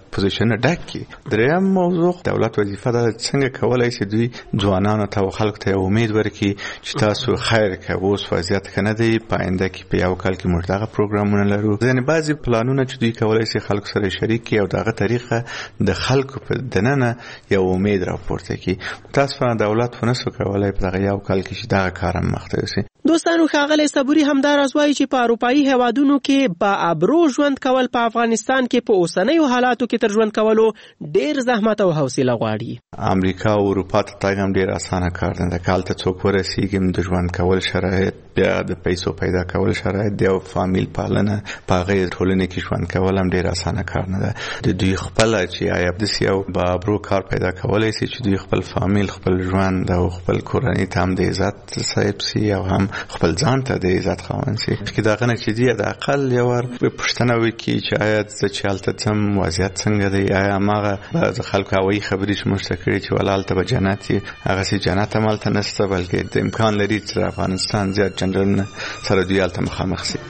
پوزیشن ډک کړي. دریم موضوع دولت وظیفه ده څنګه کولای شي دوی ځوانانو ته او خلکو ته امید ورکړي چې تاسو خیر کوئ. اوس وضعیت کنه دی پاینده کې په یو کال کې موږ دغه پروګرامونه لرو. ځینې بعضي پلانونه چې دوی کولای شي خلکو سره شریک کړي او دغه طریقه د خلکو په دننه یو امید راپورته کړي. تاسو دولت ونسو کولای په دغه یو کال کې چې دغه کار مخته یوسي. دوستانو ښاغلی صبوري همدار ازوایي چې په اروپایي هیوادونو کې با ابرو ژوند کول په افغانستان کې په اوسنیو حالاتو کې تر ژوند کولو ډیر زحمت او حوصله غواړي. امریکا او اروپا ته تګ هم ډیر اسانه کار نه ده. کال ته څوک ورسیږي د ژوند کول شرایط، بیا د پیسو پیدا کول شرایط دی او فامیل پالنه په غیر ټولنې کې ژوند کول هم ډیر اسانه کار نه ده. د دوی خپل چې آیا د سیاو با ابرو کار پیدا کولای شي چې دوی خپل فامیل، خپل ژوند او خپل کورنۍ ته هم د عزت صاحب سي او هم خپل ځان ته د عزت خاوند سي. چې دا غنه چې دی د اقل یو ور پښتنه وکي چې آیا د چالت تم وضعیت څنګه دی، آیا ماغه د خلکو هوایي خبرې چې مشتکړي چې ولال ته جنت هغه سي جنت عمل ته نشته، بلکې د امکان لري چې افغانستان زیات جنرال سره دوی الته مخامخ سي.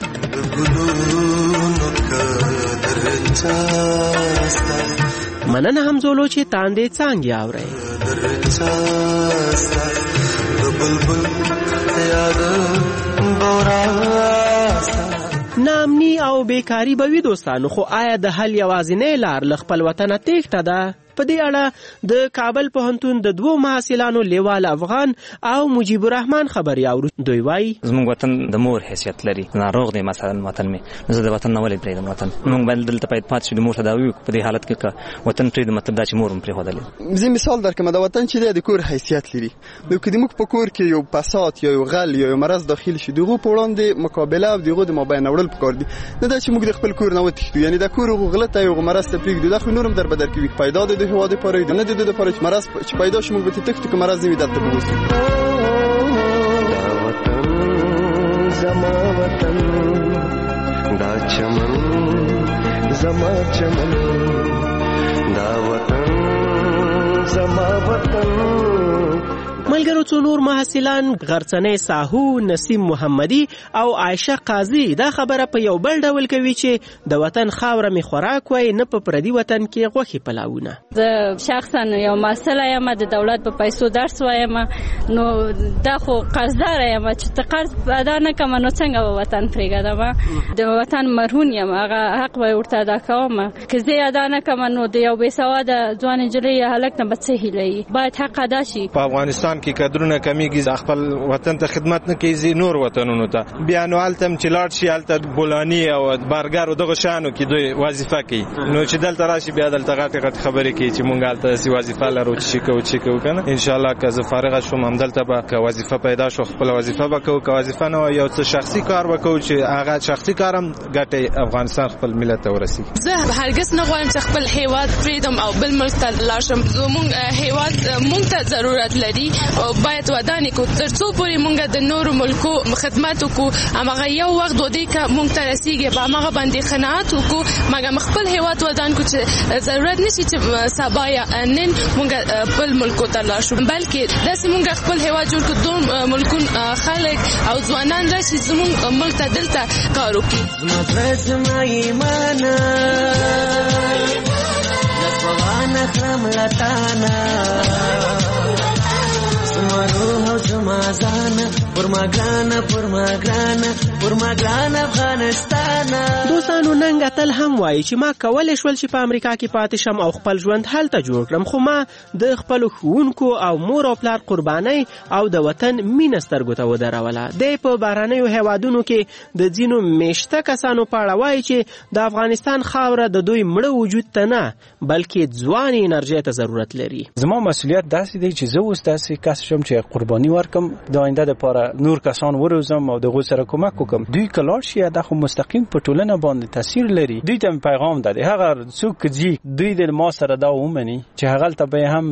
مننه همزولو چې تاندې څنګه اوري. نامني او بیکاری به وي دوستانو، خو آیا د حل یوازینۍ لار له خپل وطنه تېښته ده؟ په دې اړه د کابل پوهنتون د دوو محصلانو لیوال افغان او مجیب الرحمن خبري اورو. دوی وایي زموږ وطن د مور حیثیت لري، ناروغ دی مثلا وطن مې، زه د وطن نه ولې پرېږدم وطن. موږ باید دلته باید پاتې شو، د مور تداوي وکړو. په دې حالت کې که وطن پرېږدو مطلب دا چې مور هم پرېښودلی. زه مثال درکړم، د وطن چې دی د کور حیثیت لري. نو که د موږ په کور کې یو فساد یا یو غل یا یو مرض داخل شي، دغه په وړاندې مقابله او دغه د مابین وړل پکار دي. نه دا چې موږ د خپل کور نه وتښتو، یعنی د کور غلط او مرض ته پرېږدو، دا خو نورم در بدر کوي. پیدا د هوا د پاره نه د د لپاره چې مرض چې پیدا شي موږ به تښتو، که مرض نه وي دلته به اوسو. دا وطن زما وطن، دا چمن زما چمن، دا وطن زما وطن. ملګرو څو نور محصلان غرڅنۍ ساهو، نسیم محمدي او عائشه قاضي دا خبره په یو بل ډول کوي چې د وطن خاوره می خوراک وای، نه په پردي وطن کې غوښې پلاونه. زه شخصا یو محصله یم، د دولت په پیسو درس وایم، نو دا خو قرضدار یم چې ته قرض ادا نه کوم نو څنګه به وطن پرېږدم؟ د وطن مرهون یم، هغه حق به ورته ادا کوم. که زه ادا نه کوم نو د یو بې سواده ځوان نجلۍ یا هلک نه به څه هیله باید حق ادا شي. په افغانستان کې کډرونه کمیږي، خپل وطن ته خدمت نه کوي، نور وطنونو ته بیا نو التم چې لاړ شي الته بولانی او بارګر او دغه شانو کې دوی وظیفه کوي. نو چې دلته راشي بیا دلته غټ غټ خبرې کوي چې مونږ الته سی وظیفه لرو چې کوو چې کوو کنه. ان شاء الله که زه فارغ شوم هم دلته به که وظیفه پیدا شو خپل وظیفه وکړو، که وظیفه نه یو څه شخصي کار وکړو چې هغه شخصي کارم ګټي افغانستان خپل ملت ته ورسي. زه هرگز نه غواړم چې خپل هیواد پریدم او بل ملک ته لاړ شم. زموږ هیواد مونږ ته ضرورت لري او باید ودانې کو ترڅو پورې مونږ د نورو ملکو خدمت وکړو. هغه یو وخت ودی که مونږ ته رسیږي په هغه باندې قناعت وکړو، مګر خپل هیواد ودان کو چې ضرورت نشي چې سبا یا نن مونږ بل ملکو ته لاړ شو، بلکې داسې مونږ خپل هیواد جوړ کړو دوه ملکون خلک او ځوانان راشي زموږ ملک ته دلته کار وکړي. زما ایمان لفوانه خرم لتانا روح زما ځان پر ما ګران پر ما ګران پر ما ګران افغانستان. دوستانو ننګ اتل هم وایي چې ما کولای شول چې په امریکا کې پاتې شم او خپل ژوند هلته جوړ کړم، خو ما د خپل ښوونکو او مور او پلار قربانۍ او د وطن مینه سترګو ته ودروله. دی په بهرنیو هیوادونو کې د ځینو میشته کسانو په اړه وایي چې د افغانستان خاوره د دوی مړه وجود ته نه بلکې ځوانې انرژۍ ته ضرورت لري. زما مسؤلیت داسې دی چې زه اوس داسې کس شم چې قرباني ورکم د آینده لپاره نور کسان وروزم او دغه سره کومک وکم. دوی کلار شي د خو مستقیم په ټولنه باندې تاثیر لري. دوی ته پیغام ده هغه څوک چې دوی د ما سره دا ومني چې هغه ته به هم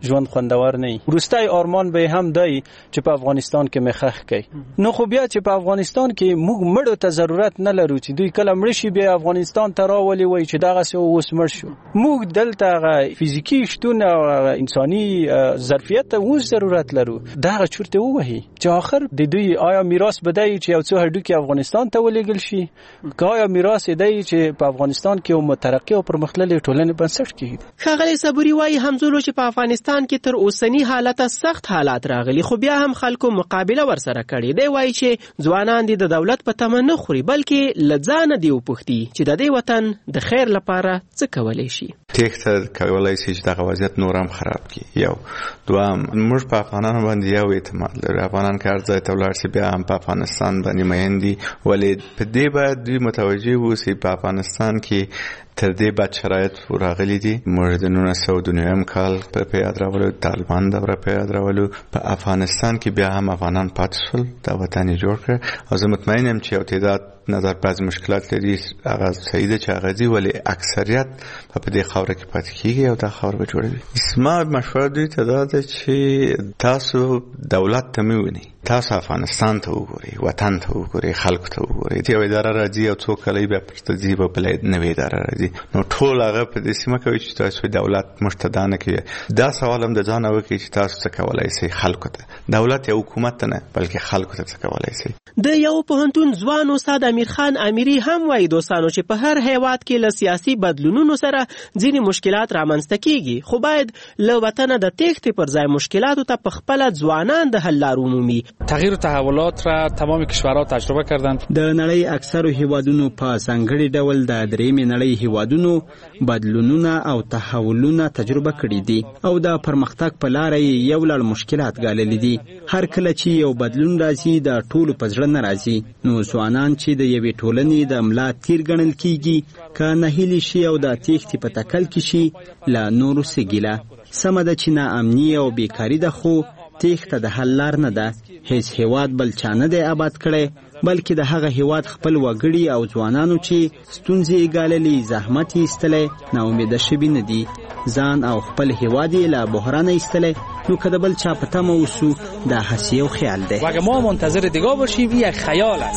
ژوند خوندور نه وي. وروستی ارمان به هم دی چې په افغانستان کې مخخ کوي. نو خو بیا چې په افغانستان کې موږ مړو ته ضرورت نه لرو چې دوی کله مړ شي بیا افغانستان ته راولي وای چې دغه څه اوس مړ شو. موږ دلته فزیکی شتون او انساني ظرفیت اوس ضرورت لرو. دغه چورته وایي چې آخر د دوی آیا میراث بدای چې یو څو هډوکي افغانستان ته ولېږل شي که آیا میراث دی چې په افغانستان کې یو مترقي او پرمختللې ټولنې بنسټ کیږي. ښاغلی صبوري وایي همزولو چې په افغانستان کې تر اوسنی حالت سخت حالات راغلي خو بیا هم خلکو مقابله ورسره کړې دی. وایي چې ځوانان دي د دولت په تمه نه خوري بلکې له ځانه دي وپوښتي چې د دې وطن د خیر لپاره څه کولی شي. تېښته کولی شي چې دغه وضعیت نور هم خراب کړي. یو دوام موږ په افغانانو باندې یو اعتماد لرو. افغانان که هر ځای ته ولاړ شي بیا هم په افغانستان باندې مین دي ولې په دې باید دوی متوجه واوسي په افغانستان کې تر دې بد شرایط راغلي دي. موږ د نولس سوه دوه نوي کال په یاد راولو طالبان دوره په یاد راولو په افغانستان کې بیا هم افغانان پاتې شول دا وطن یې جوړ کړ او زه مطمئن یم چې یو تعداد نظر بعض مشکلات لري هغه صحیح ده چې هغه دي ولې اکثریت په دې خاوره کې پاتې کیږي او دا خاوره به جوړوي. ما مشوره دوی ته دا ده چې تاسو دولت ته مې ونی تاسو افغانستان ته وګورئ وطن ته وګورئ خلکو ته وګورئ. یو اداره راځي او څو کلې به پرته ځي به بلې نوې اداره راځي نو ټول هغه په دې سیمه کوي چې تاسو دولت مشتدانه کوي. دا سوال هم د ځان وکړي چې تاسو څه کولای شئ خلکو ته. دولت یا حکومت نه بلکې خلکو ته څه کولای شئ. د یو پوهنتون ځوان استاد امیر خان امیری هم وایي دوستانو چې په هر هیواد کې له سیاسي بدلونونو سره ځینې مشکلات رامنځته کیږي خو باید له وطنه د تېښتې پر ځای مشکلاتو ته په خپله ځوانان د حل لارو ومومي. تغییر و تحولات را تمام کشورها تجربه کردند. د نړۍ اکثرو هیوادونو په ځانګړي ډول د درېیمې نړۍ هیوادونو بدلونونه او تحولونه تجربه کړي دي او د پرمختګ په لاره یې یو لړ مشکلات ګاللي دي. هر کله چې یو بدلون راځي د ټولو په زړه نه راځي نو ځوانان چې د یوې ټولنې د ملا تیر ګڼل کیږي که ناهیلي شي او د تېښتې په تکل کې شي له نورو څه ګیله. سمه ده چې ناامني او بیکاري ده خو تېښته د حل لار نه ده. هیڅ هیواد بل چا نه دی آباد کړی بلکې د هغه هیواد خپل وګړي او ځوانانو چې ستونزې یې ګاللي زحمت یې ایستلی ناامیده شوي نه دي. ځان او خپل هیواد یې له بحرانه ایستلی نو که د بل چا په تمه اوسو دا هسې یو خیال دی. و اگه ما منتظر دیگاه باشیم این یک خیال است.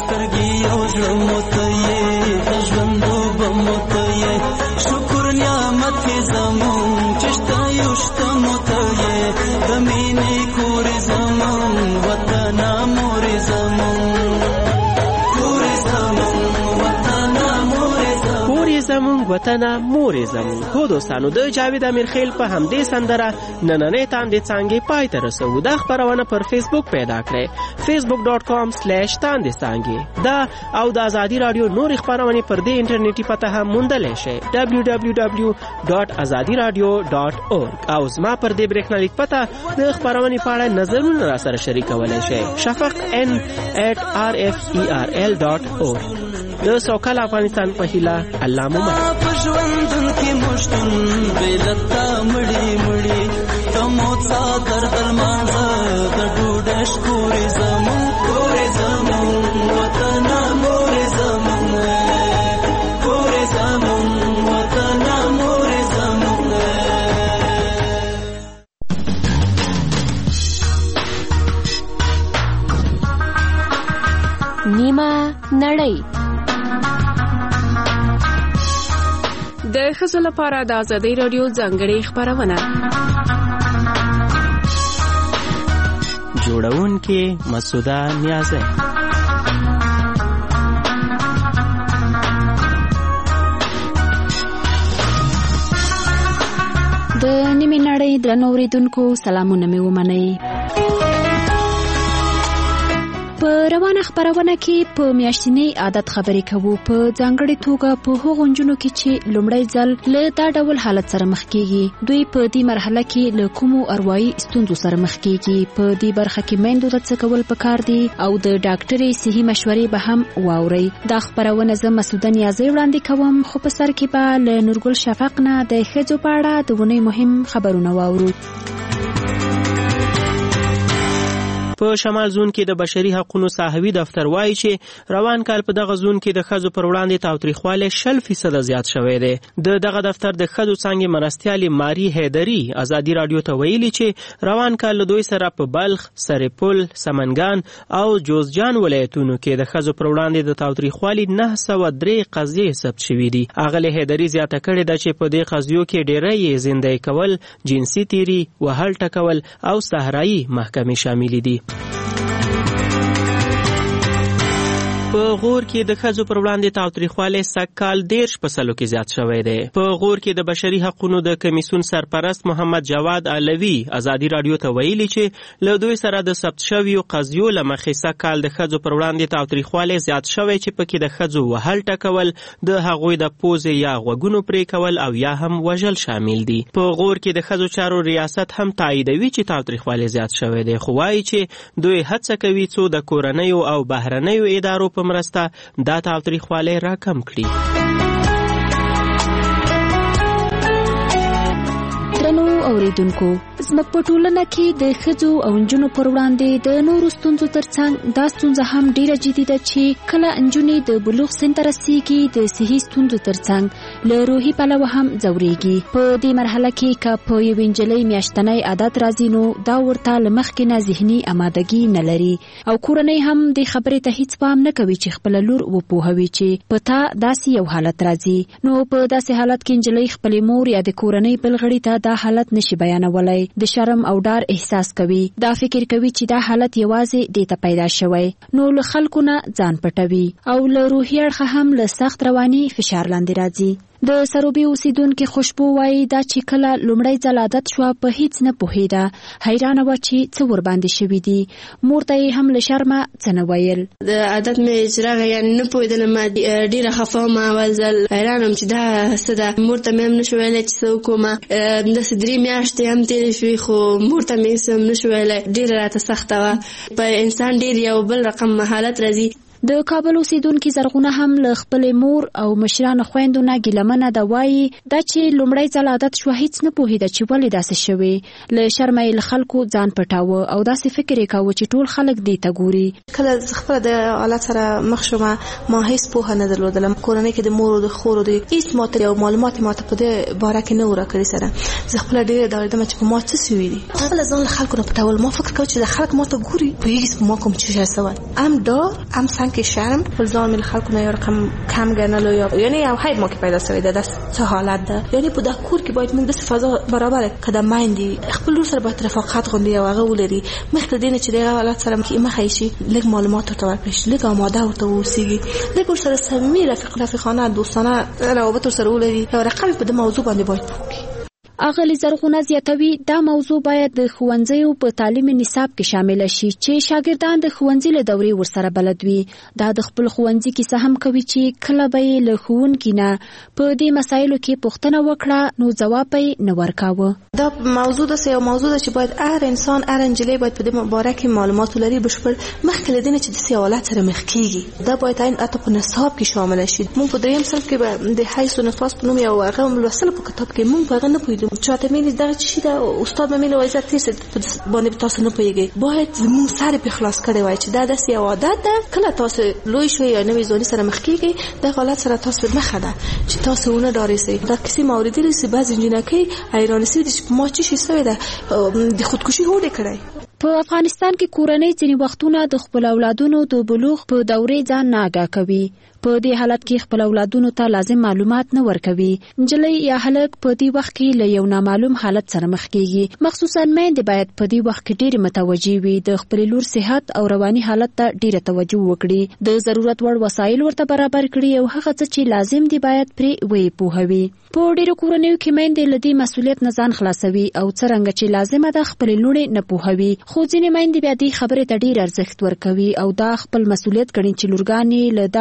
شکر نعمت زمون چشتا یشتا متایه زمینی کور زمون وطن مور زمون کور زمون وطن مور زمون کور زمون وطن مور زمون. هو دوستانو د جاوید امیرخیل په همدې سندره نننۍ تاندې څانګې پای ته رسوو. دا خپرونه پر فیسبوک پیدا کړئ facebook dot com slash تاندې څانګې. دا او د ازادي رادیو نور خپرونې پر دې انټرنیټي پته هم موندلی شئ w w w dot azadi radio dot org او زما پر دې برېښنالیک پته د خپرونې په اړه نظرونه را سره شریکولی شئ شفق n at r f e r l dot org. د سوکال افغانستان په هیله الله مو مل. په ژوندون کې مشتون بېلتا مړی مړی تمو څادر درمانځه د ډوډۍ شکورې زمون کورې زمون وطن مورې زمون کورې زمون وطن مورې زمون. نیمه نړۍ د ښځو لپاره د ازادي رادیو ځانګړې خپرونه. جوړونکې مسعوده نیازی. د نیمې نړۍ درنو اوریدونکو سلامونه مې ومنئ. په روانه خپرونه کې په میاشتنی عادت خبرې کوو په ځانګړې توګه په هغو نجونو کې چې لومړی ځل له دا ډول حالت سره مخ کیږي. دوی په دې مرحله کې له کومو اروايي ستونزو سره مخ کیږي. په دې برخه کې میندو ته څه کول پکار دي او د ډاکټرې صحي مشورې به هم واورئ. دا خپرونه زه مسعوده نیازی وړاندې کوم خو په سر کې به له نورګل شفق نه د ښځو په اړه د ونې مهم خبرونه واورو. په شمال زون کې د بشري حقوقو ساحوي دفتر وایي چې روان کال په دغه زون کې د ښځو پر وړاندې تاوتریخوالی شل فیصده زیات شوی دی. د دغه دفتر د ښځو څانګې مرستیالې ماري حیدري ازادي راډیو ته ویلي چې روان کال له دوی سره په بلخ، سرپل، سمنګان او جوزجان ولایتونو کې د ښځو پر وړاندې د تاوتریخوالي نه سوه درې قضیې ثبت شوي دي. اغلې حیدري زیاته کړې ده چې په دې قضیو کې ډیری یې زندۍ کول، جنسي تیري، وهل ټکول او صحرایي محکمې شاملې دي. په غور کې د ښځو پر وړاندې تاوتریخوالی سږ کال دېرش په سلو کې زیات شوی دی. په غور کې د بشري حقوقو د کمیسیون سرپرست محمد جواد علوي ازادي راډیو ته ویلي چې له دوی سره د ثبت شویو قضیو له مخې سږ کال د ښځو پر وړاندې تاوتریخوالی زیات شوی چې پکې د ښځو وهل ټکول، د هغوی د پوزې یا غوږونو پرې کول او یا هم وژل شامل دي. په غور کې د ښځو چارو ریاست هم تاییدوي چې تاوتریخوالی زیات شوی دی، خو وایي چې دوی هڅه کوي څو د کورنیو او بهرنیو ادارو په مرسته دا تاوتریخوالی را کم کړي. درنو اوریدونکو، زموږ په ټولنه کې د ښځو او نجونو پر وړاندې د نورو ستونزو ترڅنګ دا ستونزه هم ډیره جدي ده چې کله نجونې د بلوغ سن ته رسیږي د صحي ستونزو ترڅنګ له روحي پلوه هم ځورېږي. په دې مرحله کې که په یوې نجلۍ میاشتنی عادت راځي نو دا ورته له مخکې نه ذهني امادګي نه لري او کورنۍ هم دې خبرې ته هیڅ پام نه کوي چې خپله لور وپوهوي چې په تا داسې یو حالت راځي. نو په داسې حالت کې نجلۍ خپلې مور یا د کورنۍ بل غړي ته دا حالت نشي بیانولی، د شرم او ډار احساس کوي، دا فکر کوي چې دا حالت یوازې دې ته پیدا شوی، نو له خلکو نه ځان پټوي او له روحي اړخه هم له سخت رواني فشار لاندې راځي. د سروبي اوسیدونکي خوشبو وایي دا چې کله لومړی ځل عادت شوه په هیڅ نه پوهېده، حیرانه وه چې څه ورباندې شوي دي. مور ته یې هم له شرمه څه نه ویل. د عادت مې چې راغی یعنې نه پوهېدلم، ډېره خفه وم، اول ځل حیران وم چې دا څه ده. مور ته مې هم نه شو ویلی چې څه وکړم، داسې درې میاشتې هم تېرې شوې خو مور ته مې هېڅ هم نه شو ویلی. ډېره راته سخته وه. په انسان ډېر یو بل رقم حالت راځي. د کابل اوسیدونکي زرغونه هم له خپلې مور او مشرانو خویندو نه ګیلمنه ده، وایي دا چې لومړی ځل عادت شوه هیڅ نه پوهېده چې ولې داسې شوې. له شرمه یې له خلکو ځان پټاوه او داسې فکر یې کاوه چې ټول خلک دې ته ګوري. کله زه خپله د حالت سره مخ شومه ما هیڅ پوهه نه درلودله. کورنۍ کې د مور او د خور او د هیڅ ماته یو معلومات ماته په دې باره کې نه وو راکړي سره. زه خپله ډېره ډارېدم چې په ما څه سوي دي. خپله ځان له خلکو نه پټول. ما فکر کوم چې د خلک ماته ګوري پوهېږي چې په ما کوم څه شوی. ام ډار ام سنگ شرم ځان مل خلکو نه یو رقم کم ګڼلو، یعنی یو حید ما کې پیدا شوی ده. داس څه حالت ده، یعنی په دا کور کې باید موږ د فضا برابر کړه مایندې خپل لور سره باید رفاقت غونډي او هغه ولري. مخکې دینه چې د حالت سره مخې شي لږ معلومات ورته ورکړي، لږ آماده ورته اوسېږي، لږ ورسره صمیمي رفیق رفیقانه دوستانه روابط ورسره ولري. یو رقم په دې موضوع باندې باید پوه. اغلی زرغونه زیاتوي دا موضوع باید د ښوونځیو په تعلیمي نصاب کې شامل شي چې شاګردان د ښوونځي له دورې ورسره بلد وي. دا د خپل ښوونځي کیسه هم کوي چې کله به یې له ښوونکي نه په دې مسایلو کې پوښتنه وکړه نو ځواب یې نه ورکاوه. دا موضوع داسې یو موضوع ده چې باید هر انسان هر نجلۍ باید په دې باره کې معلومات ولري بشپړ مخکې له دې نه چې داسې حالت سره مخ کېږي. دا باید حتی په نصاب کې شامل شي. موږ په دریم صنف کې به د حیث و نفاس په نوم یو هغه لوستل په کتاب کې موږ په هغه نه پوهېدو. چاته مینې دغه چې شي ده استاد به مینې وایي زه تېر څه باندې تاسو نه پوهېږئ. باید زموږ سر پرې خلاص کړی وای چې دا داسې یو عادت ده. کله تاسو لوی شوئ یا نوې ځواني سره مخ کېږئ دغه حالت سره تاسو مخه ده چې تاسو ونه ډارېسئ. دا کیسې ما اورېدلې چې بعضې نجونکۍ حیرانې سوي دي چې په ما څه شي سوی ده، د خودکشي هوډ یې کړی. په افغانستان کې کورنۍ ځینې وختونه د خپل اولادونو د بلوغ په دورې ځان نه آګاه کوي. په دې حالت کې خپل اولادونو ته لازم معلومات نه ورکوي. نجلۍ یا هلک په دې وخت کې له یو نامعلوم حالت سره مخ کېږي. مخصوصا میندې باید په دې وخت کې ډېرې متوجه وي، د خپلې لور صحت او رواني حالت ته ډېره توجه وکړي، د ضرورت وړ وسایل ورته برابر کړي او هغه څه چې لازم دي باید پرې ویې پوهوي. په ډېرو کورنیو کې میندې له دې مسؤلیت نه ځان خلاصوي او څرنګه چې لازمه ده خپلې لوڼې نه پوهوي. خو ځینې میندې بیا دې خبرې ته ډېر ارزښت ورکوي او دا خپل مسؤلیت ګڼي چې لورګانې له دا ډول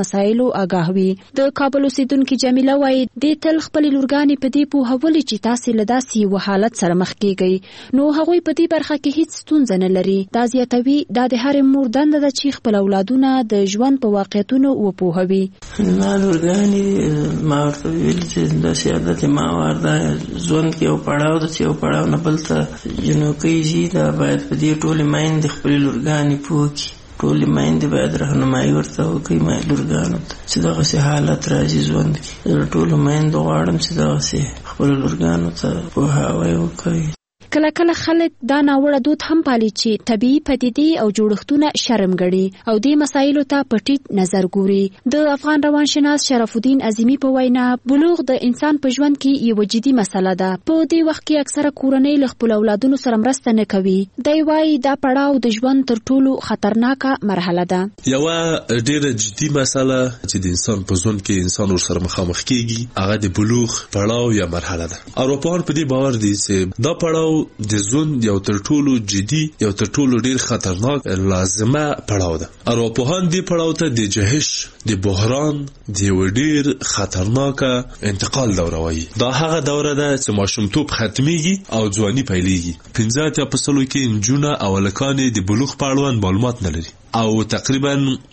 مسایلو آگاه وي. د کابل اوسیدونکي جمیله وایي د تل خپل لورګانې په دې پوهولې چې تاسې له داسې یو حالت سره مخ کیږئ نو هغوی په دې برخه کې هیڅ ستونزه نه لري. دا زیاتوي دا د هرې مور دنده ده چې خپل اولادونه د ژوند په واقعیتونو وپوهوي. ما لورګانې ما ورته ویل چې داسې عادت ما ورده ژوند کې یو پړاو ده چې یو پړاو نه بل ته جنوکۍ ځي دا باید په دې ټولې میندې خپلې لورګانې پوه کړي. ټولې میندې باید رهنمایي ورته وکړي لورګانو ته چې دغسې حالت راځي ژوند کې. زه ټولو میندو غواړم چې دغسې خپلو لورګانو ته پوهاوی وکړي. کله کله خلک دا ناوړه دود هم پالي چې طبیعي پدیدې او جوړښتونه شرم ګڼي او دې مسایلو ته په ټیټ نظر ګوري. د افغان روانشناس شرف الدین عظیمی په وینا بلوغ د انسان په ژوند کې یو جدي مسله ده. په دې وخت کې اکثره کورنۍ له خپل اولادونو سره مرسته نه کوي. دی وایي دا پړاو د ژوند تر ټولو خطرناکه مرحله ده. یوه ډېره جدي مسله چې د انسان په ژوند کې انسان ورسره مخامخ کیږي هغه د بلوغ پړاو یا مرحله ده. اروپایان په دې باور دي چې دا پړاو د ژوند یو تر ټولو جدي یو تر ټولو ډیر خطرناک لازمه پړاو ده. اروپایان دې پړاو ته د جهش د بحران د یو ډیر خطرناک انتقال دوره وایي. دا هغه دوره ده چې ماشومتوب ختمیږي او ځواني پیلېږي. پنځه اتیا په سلو کې نجونه او هلکانې د بلوغ په اړوند معلومات نه لري او تقریبا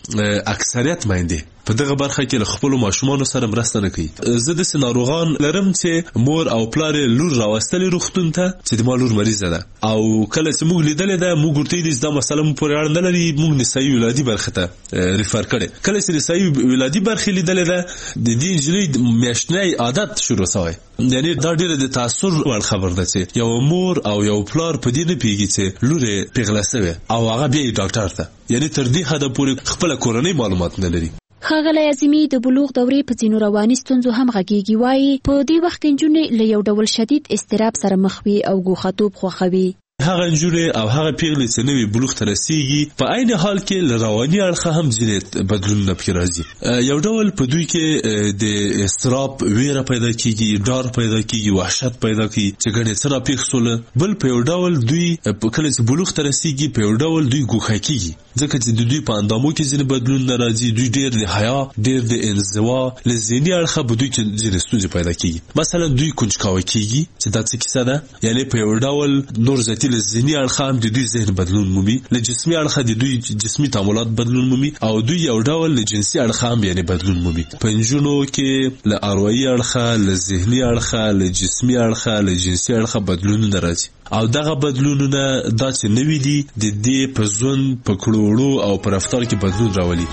اکثریت میندې په دغه برخه کې له خپلو ماشومانو سره مرسته نه کوي. زه داسې ناروغان لرم چې مور او پلار لور راوستلې روغتون ته چې د ما لور مریضه ده او کله چې موږ لیدلې ده موږ ورته ویلي چې دا مسله مو پورې اړه نه لري موږ نسایي ولادي برخه ته ریفر کړی. کله چې نسایي ولادي برخې لیدلې ده د دې نجلۍ میاشتنی عادت شروع شوی. یعنې دا ډېره د تاثر وړ خبر ده چې یو مور او یو پلار په دې نه پوهېږي چې لور یې پیغله سوې او هغه بیا یې ډاکټر ته یعنې تر دې حده پورې خپله کورنۍ معلومات نه لري. ښاغلی عظیمي د بلوغ دورې په ځینو رواني ستونزو هم غږیږي. وایي په دې وخت کې نجونې له یو ډول شدید اضطراب سره مخ وي او ګوښه‌توب خوښوي. هغه نجونې او هغه پیغلې چې نوي بلوغ ته رسیږي په عین حال کې له رواني اړخه هم ځینې بدلونونه پکې راځي. یو ډول په دوی کې د اضطراب ویره پیدا کیږي، ډار پیدا کیږي، وحشت پیدا کیږي چې ګڼې څه راپېښ سوله. بل په یو ډول دوی کله چې بلوغ ته رسیږي په یو ډول دوی ګوښه کیږي ځکه چې د دوی په اندامو کې ځینې بدلونونه راځي. دوی ډېر د حیا ډېر د انزوا له ذهني اړخه په دوی کې ځینې ستونزې پیدا کیږي. مثلا دوی کنجکاوه کیږي چې دا څه کیسه ده. یعنې په یو ډول نور ذاتي له ذهني اړخه هم د دوی ذهن بدلون مومي، له جسمي اړخه د دوی جسمي تعاملات بدلون مومي او دوی یو ډول له جنسي اړخه هم یعنې بدلون مومي. په نجونو کې له اروایي اړخه، له ذهني اړخه، له جسمي اړخه، له جنسي اړخه بدلونونه راځي او دغه بدلونونه دا چې نوي دي د دې په ژوند په کړوړو او په رفتار کې بدلون راولي.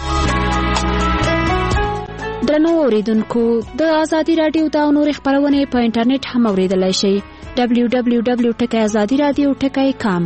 درنو اوریدونکو د ازادي رادیو دا نور خبرونه په انټرنیټ هم اوریدلای شئ. دبلیو دبلیو دبلیو ټکی ازادي رادیو ټکی کام.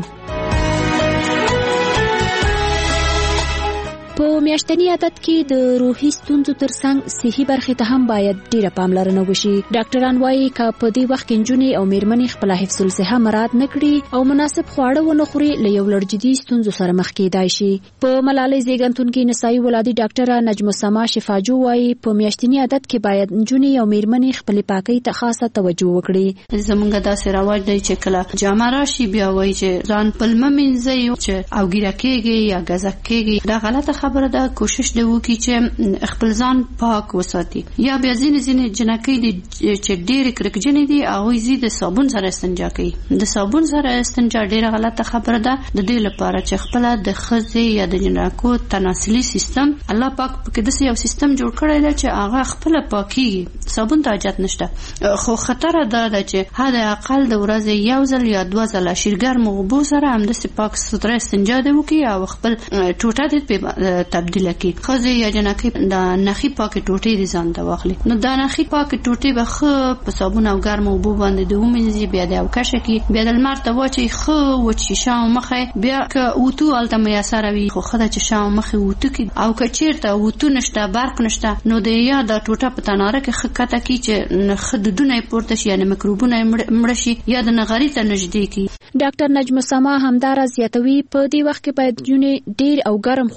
په میاشتنی عادت کې د روحي ستونزو ترڅنګ صحي برخې ته هم باید ډیره پاملرنه وشي. ډاکټران وایي که په دې وخت کې نجونې او میرمنې خپله حفظ الصحه مراعات نه کړي او مناسب خواړه ونه خوري له یو لړ جدي ستونزو سره مخ کیدای شي. په ملالۍ زیږنتون کې نسایي ولادي ډاکټره نجم السما شفاجو وایي په میاشتنی عادت کې باید نجونې او میرمنې خپلې پاکۍ ته خاصه توجه وکړي. زمونږ داسې رواج دی چې کله جامه راشي بیا وایي چې ځان پلمه مینځئ چې او ګیره کېږي یا ګزک کېږي. دا غلطه خبره ده. کوشش دی وکړي چې خپل ځان پاک وساتي. یا بیا ځینې ځینې جنکۍ دي چې ډېرې کرکجنې دي هغوی ځي د صابون سره استنجا کوي. د صابون سره استنجا ډېره غلطه خبره ده د دې لپاره چې خپله د ښځې یا د جنکو تناسلي سیستم الله پاک پکې داسې یو سیستم جوړ کړی دی چې هغه خپله پاکېږي. صابون ته حاجت نشته. خو خطره دا ده چې حد اقل د ورځې یو ځل یا دوه ځله شیرګرمو اوبو سره همداسې پاک ستره استنجا دی وکړي او خپل ټوټه دې پې تبدیل کی خزه یا جنکی د نخي پاکي ټوټي دي ځان ته واخلي. نو د نخي پاکي ټوټي به خ په صابون او ګرم اوبو باندې د ومنځي بیا د او کشه کی بیا د لمر ته واچي خ و چې شاو مخه بیا ک اوتو الته مې سره وي خو خدای چې شاو مخه اوتو کی او ک چیرته اوتو نشته برق نشته نو د یا د ټوټه په تناره کې خ کته کی چې خدودونه پورته شي یعنی مکروبونه مړ شي یا د نغری ته نږدې کی. ډاکټر نجم السما همدار زیاتوي په دې وخت کې باید جونې ډیر او ګرم خواړه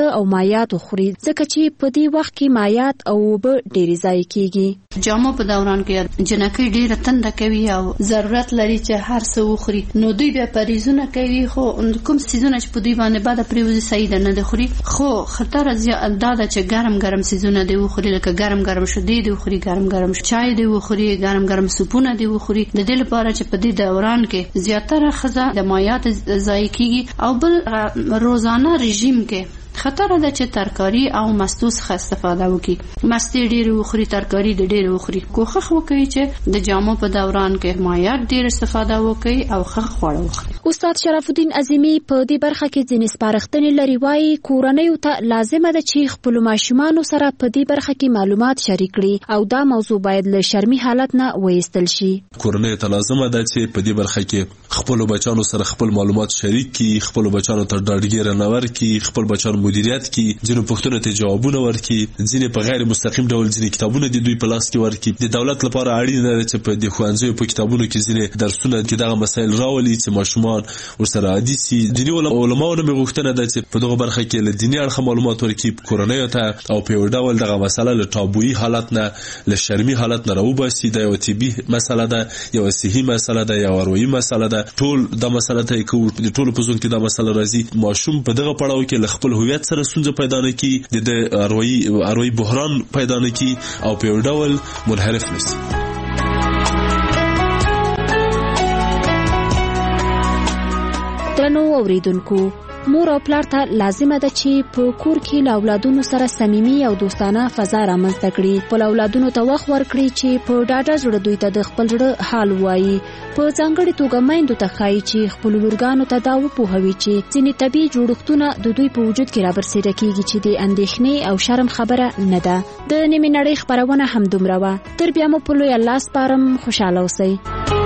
اوبه او مایعات وخوري ځکه چې په دې وخت کې مایعات او اوبه ډېرې ضایع کیږي. جامو په دوران کې جنکۍ ډېره تنده کوي او ضرورت لري چې هر څه وخوري، نو دوی بیا پریزونه کوي، خو کوم سیزونه چې په دوی باندې بعد پریوزي صحیح نه دي خوري، خو خطر زیات ده چې ګرم ګرم سیزونه دی وخوري، لکه ګرم ګرم شیدې دی وخوري، ګرم ګرم چای دی وخوري، ګرم ګرم سوپونه دی وخوري. د دې لپاره چې په دې دوران کې زیاتره ښځه د مایعات ضایع کیږي. او بل روزانه رژیم کې خطر ده چې ترکاری او مستو څخه استفاده وکړي، مستې ډېر وخوري، ترکاری د ډېر وخوري. کوښښ وکړي چې د جامو په دوران کې مایعات ډېر استفاده وکړي او ښه خواړه وخوري. استاد شرف الدین عظیمی په دې برخه کې ځینې سپارښتنې لري، وایي کورنیو ته لازمه ده چې خپلو ماشومانو سره په دې برخه کې معلومات شریک کړي او دا موضوع باید له شرمي حالت نه وایستل شي. کورنیو ته لازمه ده چې په دې برخه کې خپلو بچانو سره خپل معلومات شریک کړي، خپلو بچانو ته ډاډګیره نه ورکړي، خپل بچانو مدیریت کړي، ځینو پوښتنو ته جوابونه ورکړي، ځینې په غیر مستقیم ډول ځینې کتابونه د دوی په لاس کې ورکړي. د دولت لپاره اړینه ده چې په دې ښوونځیو په کتابونو کې ځینې درسونه کې دغه مسایل راولي چې ماشومان ورسره عادي سي. دیني علماو نه مې غوښتنه ده چې په دغه برخه کې له دیني اړخه معلومات ورکړي کورنیو ته او په یو ډول دغه مسله له تابویي حالت نه له شرمي حالت نه راوباسي. دا یو طبي مسله ده، یو صحي مسله ده، یو اروایي مسله ده. ټول دا مسله ته کوو د ټولو په ځون کې دا مسله راځي. ماشوم په دغه پړاو کې له خپل هویت سره ستونزه پیدا نه کی، د اروایي اروایي بحران پیدا نه کی او په یو ډول منحرف نشي. درنو اوریدونکو، مور او پلار ته لازمه ده چې په کور کې له اولادونو سره صمیمي او دوستانه فضا رامنځته کړي، خپل اولادونو ته وخت ورکړي چې په ډاډه زړه دوی ته د خپل زړه حال وایي. په ځانګړې توګه میندو ته ښایي چې خپلو لورګانو ته دا وپوهوي چې ځینې طبیعي جوړښتونه د دوی په وجود کې رابرسېره کیږي چې د اندېښنې او شرم خبره نه ده. د نیمې نړۍ خپرونه همدومره وه. تر بیا مو په لوی الله سپارم. خوشحاله اوسئ.